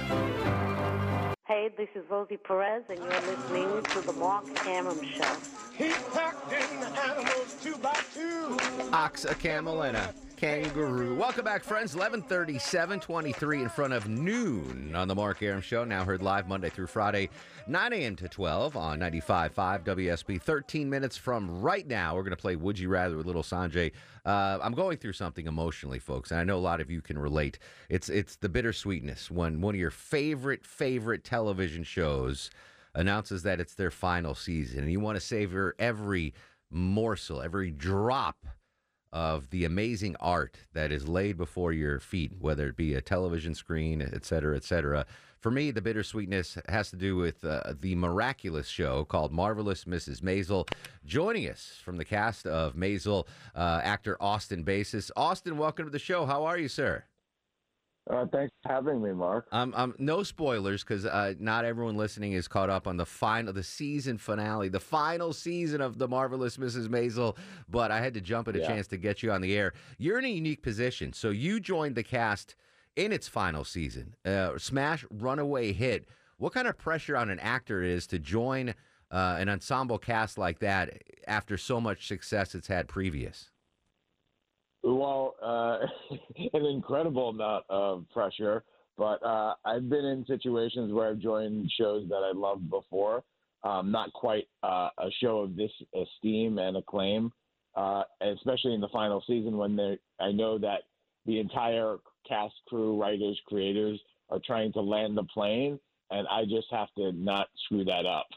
Hey, this is Rosie Perez, and you're listening to the Mark Arum Show. He packed in the animals two by two. Ox, a camel, and a kangaroo. Welcome back, friends. eleven thirty-seven twenty-three in front of noon on the Mark Arum Show. Now heard live Monday through Friday, nine a.m. to twelve on ninety-five point five W S B. thirteen minutes from right now, we're going to play Would You Rather with Little Sanjay. Uh, I'm going through something emotionally, folks, and I know a lot of you can relate. It's it's the bittersweetness when one of your favorite, favorite television shows announces that it's their final season, and you want to savor every morsel, every drop of the amazing art that is laid before your feet, whether it be a television screen, et cetera, et cetera. For me, the bittersweetness has to do with uh, the miraculous show called Marvelous Missus Maisel. Joining us from the cast of Maisel, uh, actor Austin Basis. Austin, welcome to the show. How are you, sir? Uh, thanks for having me, Mark. Um, um, no spoilers, because uh, not everyone listening is caught up on the final, the season finale, the final season of The Marvelous Missus Maisel, but I had to jump at a Yeah. chance to get you on the air. You're in a unique position. So you joined the cast in its final season, uh, smash runaway hit. What kind of pressure on an actor is to join uh, an ensemble cast like that after so much success it's had previous? Well, uh, an incredible amount of pressure, but uh, I've been in situations where I've joined shows that I loved before, um, not quite uh, a show of this esteem and acclaim, uh, especially in the final season when they I know that the entire cast, crew, writers, creators are trying to land the plane, and I just have to not screw that up.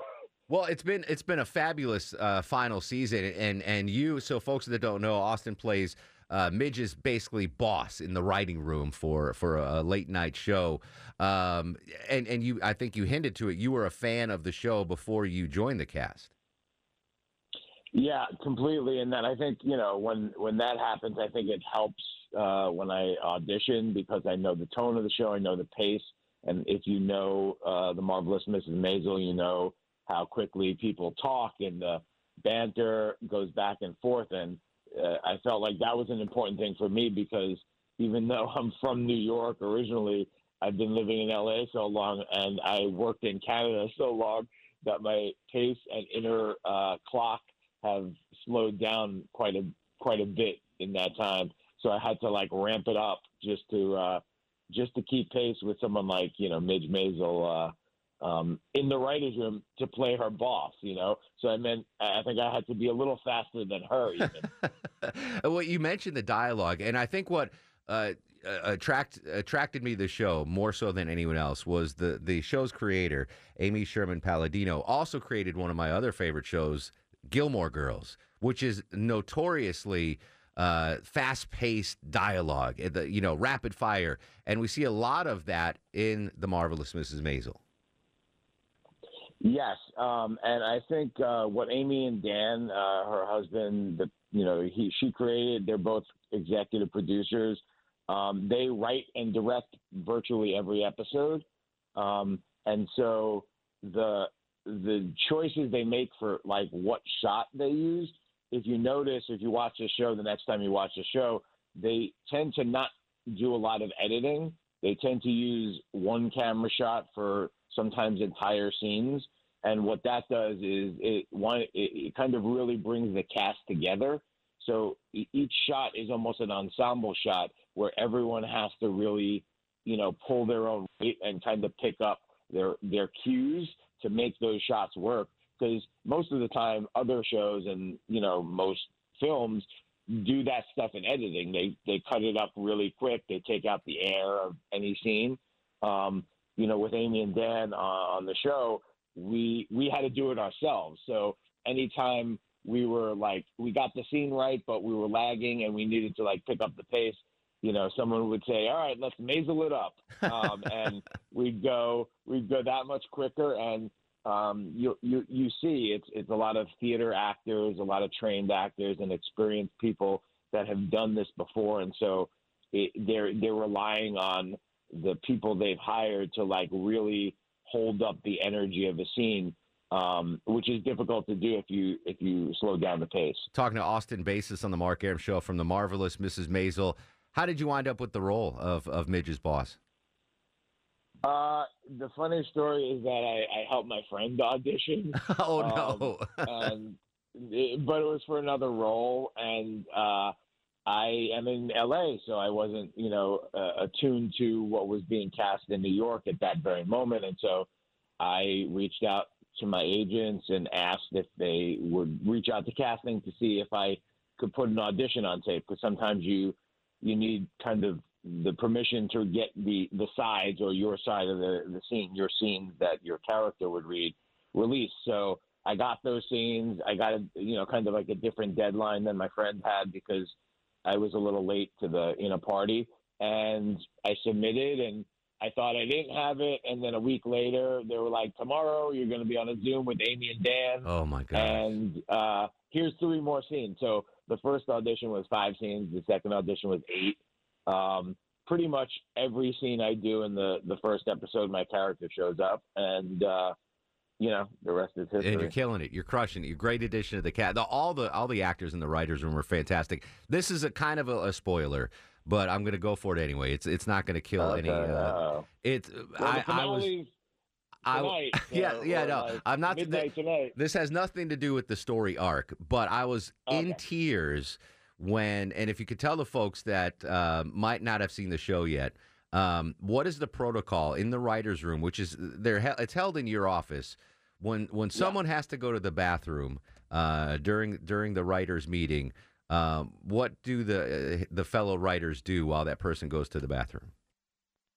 Well, it's been it's been a fabulous uh, final season, and and you. So, folks that don't know, Austin plays uh, Midge's basically boss in the writing room for for a late night show. Um, and and you, I think you hinted to it. You were a fan of the show before you joined the cast. Yeah, completely. And then I think, you know, when when that happens, I think it helps uh, when I audition because I know the tone of the show, I know the pace, and if you know uh, the Marvelous Missus Maisel, you know how quickly people talk and the banter goes back and forth. And uh, I felt like that was an important thing for me because even though I'm from New York originally, I've been living in L A so long and I worked in Canada so long that my pace and inner uh, clock have slowed down quite a quite a bit in that time. So I had to like ramp it up just to uh, just to keep pace with someone like, you know, Midge Maisel, uh, Um, in the writer's room to play her boss, you know. So I meant I think I had to be a little faster than her. Even. Well, you mentioned the dialogue, and I think what uh, attract attracted me to the show more so than anyone else was the the show's creator, Amy Sherman Palladino, also created one of my other favorite shows, Gilmore Girls, which is notoriously uh, fast-paced dialogue, the, you know, rapid fire, and we see a lot of that in The Marvelous Missus Maisel. Yes, um, and I think uh, what Amy and Dan, uh, her husband, the, you know, he she created. They're both executive producers. Um, they write and direct virtually every episode, um, and so the the choices they make for like what shot they use. If you notice, if you watch the show, the next time you watch the show, they tend to not do a lot of editing. They tend to use one camera shot for sometimes entire scenes. And what that does is it one it, it kind of really brings the cast together. So each shot is almost an ensemble shot where everyone has to really, you know, pull their own weight and kind of pick up their their cues to make those shots work. Because most of the time, other shows and, you know, most films do that stuff in editing. They they cut it up really quick. They take out the air of any scene. Um, you know, with Amy and Dan uh, on the show, we we had to do it ourselves. So anytime we were like, we got the scene right, but we were lagging and we needed to like pick up the pace, you know, someone would say, all right, let's Maisel it up. Um, and we'd go, we'd go that much quicker. And um, you, you, you see it's, it's a lot of theater actors, a lot of trained actors and experienced people that have done this before. And so it, they're, they're relying on the people they've hired to like really hold up the energy of a scene, um, which is difficult to do if you if you slow down the pace. Talking to Austin Basis on the Mark Arum Show from The Marvelous Missus Maisel. How did you wind up with the role of, of Midge's boss? Uh, the funny story is that I, I helped my friend audition. Oh, no. Um, and it, but it was for another role, and uh, I am in L A, so I wasn't, you know, uh, attuned to what was being cast in New York at that very moment. And so I reached out to my agents and asked if they would reach out to casting to see if I could put an audition on tape, because sometimes you you need kind of the permission to get the, the sides or your side of the, the scene, your scenes that your character would read, released. So I got those scenes. I got, a, you know, kind of like a different deadline than my friend had because I was a little late to the in a party, and I submitted, and I thought I didn't have it. And then a week later, they were like, tomorrow you're going to be on a Zoom with Amy and Dan. Oh, my God. And uh, here's three more scenes. So the first audition was five scenes. The second audition was eight. Um, pretty much every scene I do in the, the first episode, my character shows up. And, uh, you know, the rest is history. And you're killing it. You're crushing it. You're a great addition to the cast. All the all the actors in the writers' room are fantastic. This is a kind of a, a spoiler, but I'm going to go for it anyway. It's it's not going to kill Okay, any. Uh, uh, it's well, I, the I was. finale's I, tonight, yeah, so, yeah, or no, like I'm not. midnight th- tonight. This has nothing to do with the story arc, but I was in Okay. tears when, and if you could tell the folks that uh, might not have seen the show yet, um, what is the protocol in the writers' room, which is they're he- it's held in your office, when when someone has to go to the bathroom uh, during during the writers' meeting, um, what do the uh, the fellow writers do while that person goes to the bathroom?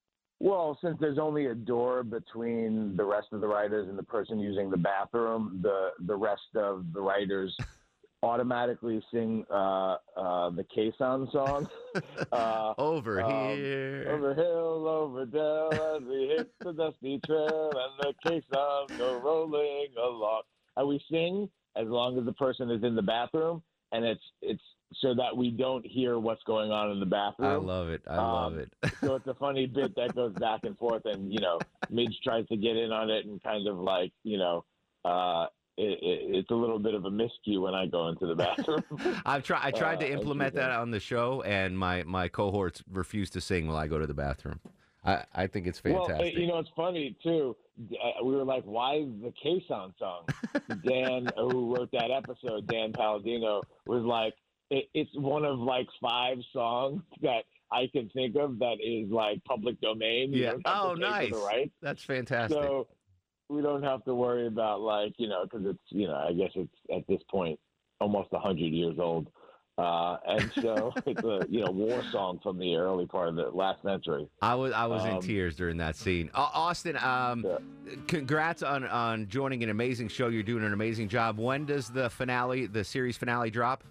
Well, since there's only a door between the rest of the writers and the person using the bathroom, the the rest of the writers automatically sing uh, uh, the K-Sound song. Uh, over um, here. Over hill, over dell, as we hit the dusty trail, and the K-Sound go rolling along. And we sing as long as the person is in the bathroom, and it's it's so that we don't hear what's going on in the bathroom. I love it. I love Um, it. So it's a funny bit that goes back and forth, and you know, Midge tries to get in on it, and kind of like, you know, uh, it, it, it's a little bit of a miscue when I go into the bathroom. I've tried. I tried to Uh, implement that on the show, and my my cohorts refuse to sing while I go to the bathroom. I, I think it's fantastic. Well, you know, it's funny too. Uh, we were like, "Why the K-Sound song?" Dan, who wrote that episode, Dan Palladino, was like, it, "It's one of like five songs that I can think of that is like public domain." You yeah. don't have to Oh, pay for nice. the rights. That's fantastic. So we don't have to worry about like, you know, because it's, you know, I guess it's at this point almost a hundred years old. Uh, and so it's a, you know, war song from the early part of the last century. I was I was in Um, tears during that scene. Uh, Austin, um, congrats on on joining an amazing show. You're doing an amazing job. When does the finale, the series finale, drop?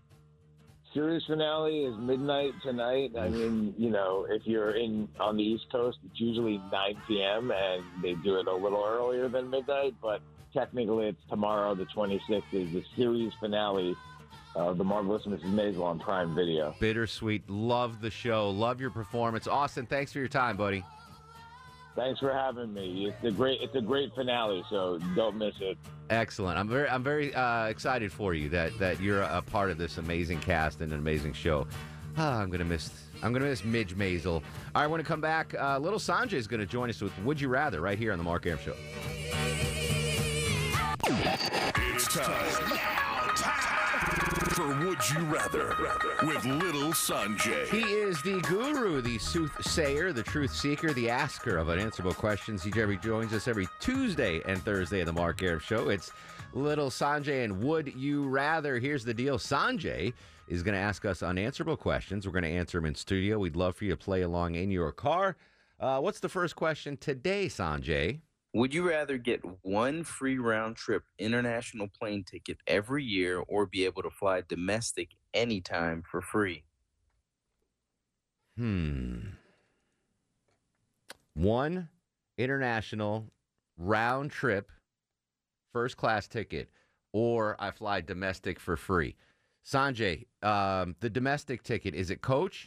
Series finale is midnight tonight. I mean, you know, if you're in on the East Coast, it's usually nine p.m. and they do it a little earlier than midnight. But technically, it's tomorrow, the twenty-sixth, is the series finale of The Marvelous Missus Maisel on Prime Video. Bittersweet. Love the show. Love your performance. Austin, thanks for your time, buddy. Thanks for having me. It's a great, it's a great finale, so don't miss it. Excellent. I'm very I'm very uh, excited for you that that you're a part of this amazing cast and an amazing show. Ah, I'm gonna miss I'm gonna miss Midge Maisel. All right, when we come back, uh, little Sanjay is gonna join us with Would You Rather right here on the Mark Aram Show. It's time. For Would You Rather with Little Sanjay. He is the guru, the soothsayer, the truth seeker, the asker of unanswerable questions. He Jerry joins us every Tuesday and Thursday of the Mark Aram Show. It's Little Sanjay and Would You Rather. Here's the deal. Sanjay is going to ask us unanswerable questions. We're going to answer them in studio. We'd love for you to play along in your car. Uh, what's the first question today, Sanjay? Would you rather get one free round trip international plane ticket every year or be able to fly domestic anytime for free? Hmm. One international round trip first class ticket, or I fly domestic for free. Sanjay, um, the domestic ticket, is it coach?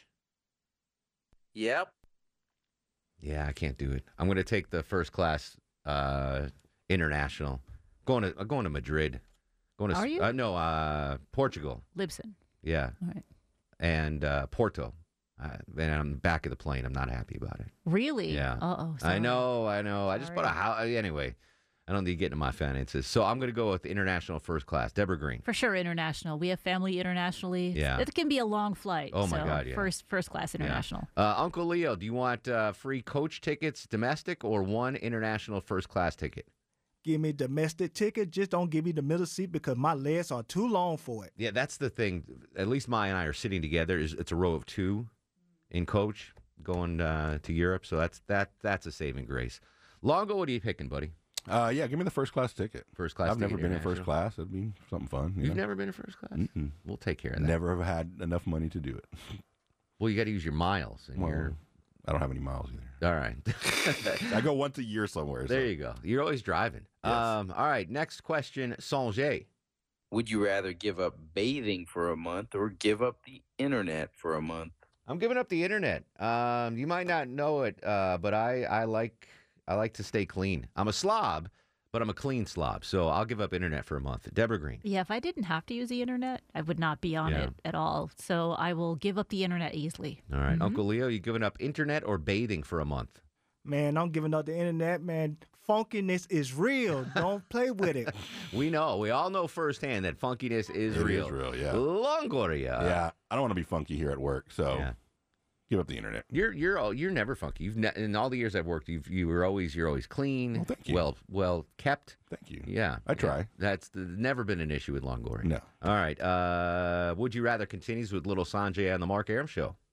Yep. Yeah, I can't do it. I'm going to take the first class uh, international. Going to I'm going to Madrid. Going to Are you? Uh, no, uh, Portugal. Libsyn. Yeah. All right. And uh, Porto. Uh, and I'm back of the plane. I'm not happy about it. Really? Yeah. Uh-oh. I know, I know. I just Sorry. bought a house. Anyway, I don't need to get into my finances. So I'm going to go with international first class. Deborah Green. For sure, international. We have family internationally. Yeah. It can be a long flight. Oh, my so God, yeah. First, first class Yeah. international. Uh, Uncle Leo, do you want uh, free coach tickets domestic or one international first class ticket? Give me domestic ticket. Just don't give me the middle seat because my legs are too long for it. Yeah, that's the thing. At least Maya and I are sitting together. Is It's a row of two in coach going uh, to Europe. So that's that. That's a saving grace. Longo, what are you picking, buddy? Uh, yeah, give me the first class ticket. First class I've ticket never been in first international. class. It'd be something fun. you You've know? never been in first class? Mm-mm. We'll take care of that. Never have had enough money to do it. Well, you got to use your miles. And Well, your... I don't have any miles either. All right. I go once a year somewhere. There so. you go. You're always driving. Um, all right. Next question, Sanjay. Would you rather give up bathing for a month or give up the internet for a month? I'm giving up the internet. Um, you might not know it, uh, but I, I like I like to stay clean. I'm a slob, but I'm a clean slob. So I'll give up internet for a month. Deborah Green. Yeah, if I didn't have to use the internet, I would not be on Yeah. it at all. So I will give up the internet easily. All right. Mhm. Uncle Leo, you giving up internet or bathing for a month? Man, I'm giving up the internet, man. Funkiness is real. Don't play with it. We know. We all know firsthand that funkiness is It real. is real, yeah. Longoria. Yeah, I don't want to be funky here at work, so Yeah. give up the internet. You're you're all, you're never funky. You've ne- in all the years I've worked, you've you were always you're always clean. Well, thank you. Well well kept. Thank you. Yeah, I try. Yeah. That's the, never been an issue with Longoria. No. All right. Uh, would you rather continues with Little Sanjay on the Mark Aram Show?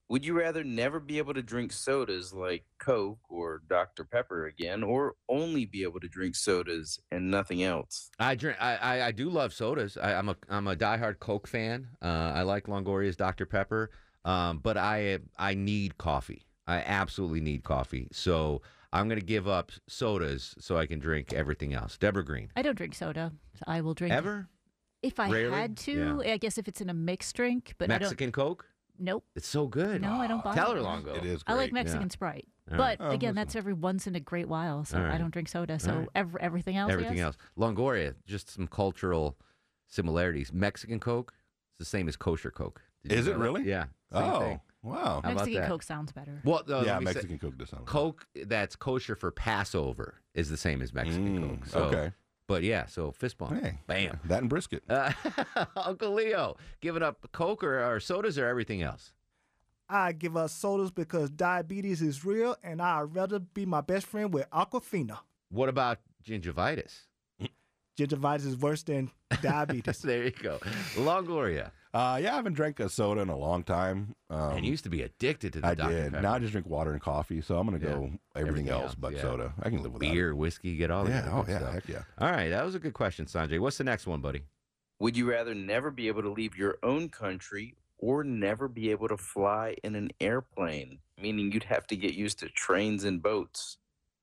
Would you rather never be able to drink sodas like Coke or Doctor Pepper again, or only be able to drink sodas and nothing else? I drink. I, I, I do love sodas. I, I'm a I'm a diehard Coke fan. Uh, I like Longoria's Doctor Pepper, um, but I I need coffee. I absolutely need coffee. So I'm going to give up sodas so I can drink everything else. Deborah Green. I don't drink soda. So I will drink Ever? if I Rarely? had to. I guess if it's in a mixed drink, but Mexican I Coke? don't. Nope. It's so good. No, I don't buy Tell it. her, Longo. It is I like great. Mexican Yeah. Sprite, All but right. again, Oh, that's every once in a great while. So All right. I don't drink soda. So All right. ev- everything else. Everything yes? else. Longoria, just some cultural similarities. Mexican Coke is the same as kosher Coke. Did you Is know it that? really? Yeah. Same Oh, thing. wow. How about Mexican that? Coke sounds better. Well, uh, Yeah, let me say- Mexican Coke does sound. Coke that's kosher for Passover is the same as Mexican Mm, Coke. So, okay. But yeah, so fist bump. Hey, Bam. that and brisket. Uh, Uncle Leo, giving up Coke or, or sodas or everything else? I give up sodas because diabetes is real, and I'd rather be my best friend with Aquafina. What about gingivitis? Gingivitis is worse than diabetes. There you go. Longoria. Uh, yeah, I haven't drank a soda in a long time. Um, And you used to be addicted to the I Doctor did. Pepper. Now I just drink water and coffee, so I'm going to Yeah. go everything, Everything else, else, but yeah. soda. I can live without Beer, it. whiskey, get all the Yeah, good oh, yeah, stuff. heck yeah. All right, that was a good question, Sanjay. What's the next one, buddy? Would you rather never be able to leave your own country or never be able to fly in an airplane? Meaning you'd have to get used to trains and boats.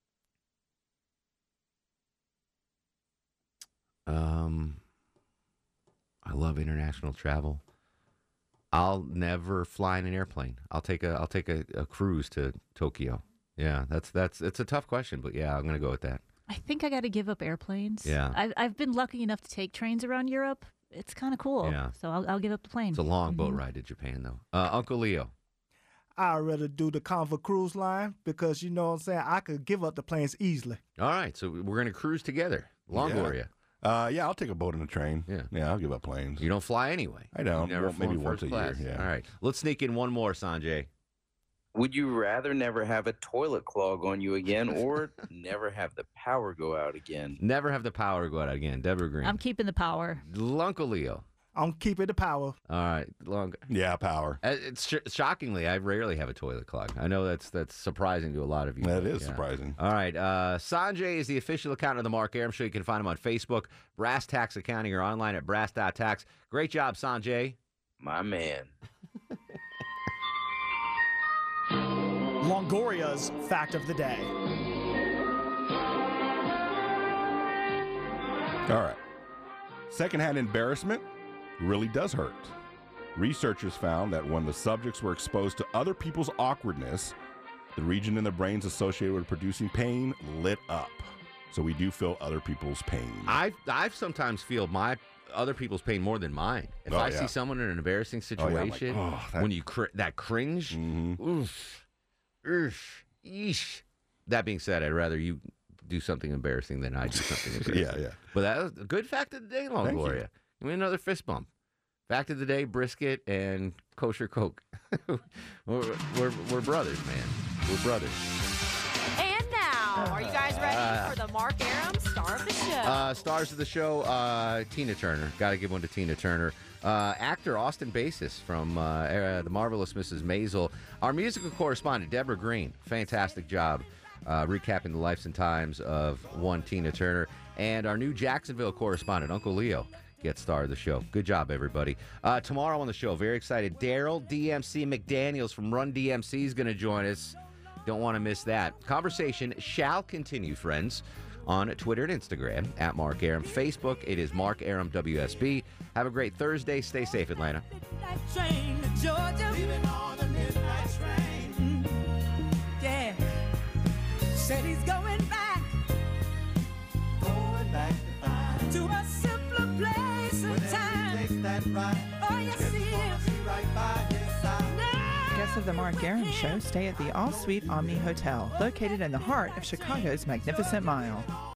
Um, I love international travel. I'll never fly in an airplane. I'll take a I'll take a, a cruise to Tokyo. Yeah, that's that's it's a tough question, but yeah, I'm gonna go with that. I think I got to give up airplanes. Yeah. I've I've been lucky enough to take trains around Europe. It's kind of cool. Yeah. So I'll I'll give up the plane. It's a long boat Mhm. ride to Japan, though. Uh, Uncle Leo. I'd rather do the Conva Cruise Line because, you know what I'm saying, I could give up the planes easily. All right, so we're gonna cruise together. Longoria. Uh, yeah, I'll take a boat and a train. Yeah. Yeah, I'll give up planes. You don't fly anyway. I don't. You've never Well, maybe flown once first a year, class. yeah. All right, let's sneak in one more, Sanjay. Would you rather never have a toilet clog on you again or never have the power go out again? Never have the power go out again. Deborah Green. I'm keeping the power. Uncle Leo. I'm keeping the power. All right, long. Yeah, power. Uh, It's sh- shockingly, I rarely have a toilet clog. I know that's that's surprising to a lot of you. That but is yeah. surprising. All right, uh, Sanjay is the official account of the Mark Aram Show. You can find him on Facebook, Brass Tax Accounting, or online at brass dot tax. Great job, Sanjay. My man. Longoria's fact of the day. All right. Secondhand embarrassment really does hurt. Researchers found that when the subjects were exposed to other people's awkwardness, the region in the brains associated with producing pain lit up. So we do feel other people's pain. I I've sometimes feel my other people's pain more than mine. If Oh, I yeah. see someone in an embarrassing Oh, yeah, I'm like, situation, oh, that- when you cr- that cringe, oof, oof, eesh. That being said, I'd rather you do something embarrassing than I do something embarrassing. Yeah, yeah. But that was a good fact of the day, Thank you. Longoria. Give me another fist bump. Fact of the day: brisket and kosher Coke. we're, we're we're brothers, man. We're brothers. And now, are you guys ready Uh, for the Mark Aram Star of the Show? Uh, stars of the show, uh, Tina Turner. Got to give one to Tina Turner. Uh, actor Austin Basis from uh, uh, The Marvelous Missus Maisel. Our musical correspondent, Deborah Green. Fantastic job uh, recapping the lives and times of one Tina Turner. And our new Jacksonville correspondent, Uncle Leo, gets star of the show. Good job, everybody. Uh, tomorrow on the show, very excited, Daryl D M C McDaniels from Run D M C is going to join us. Don't want to miss that. Conversation shall continue, friends, on Twitter and Instagram, at Mark Aram. Facebook, it is Mark Aram W S B. Have a great Thursday. Stay safe, Atlanta. Train to Georgia. Leaving on the midnight train. Yeah. Said he's going back. Going back to find. To a simpler place and time. Takes that ride. Oh, yes, he is. Right by his side. Guests of the Mark Aram Show stay at the All Suite Omni Hotel, located in the heart of Chicago's Magnificent Mile.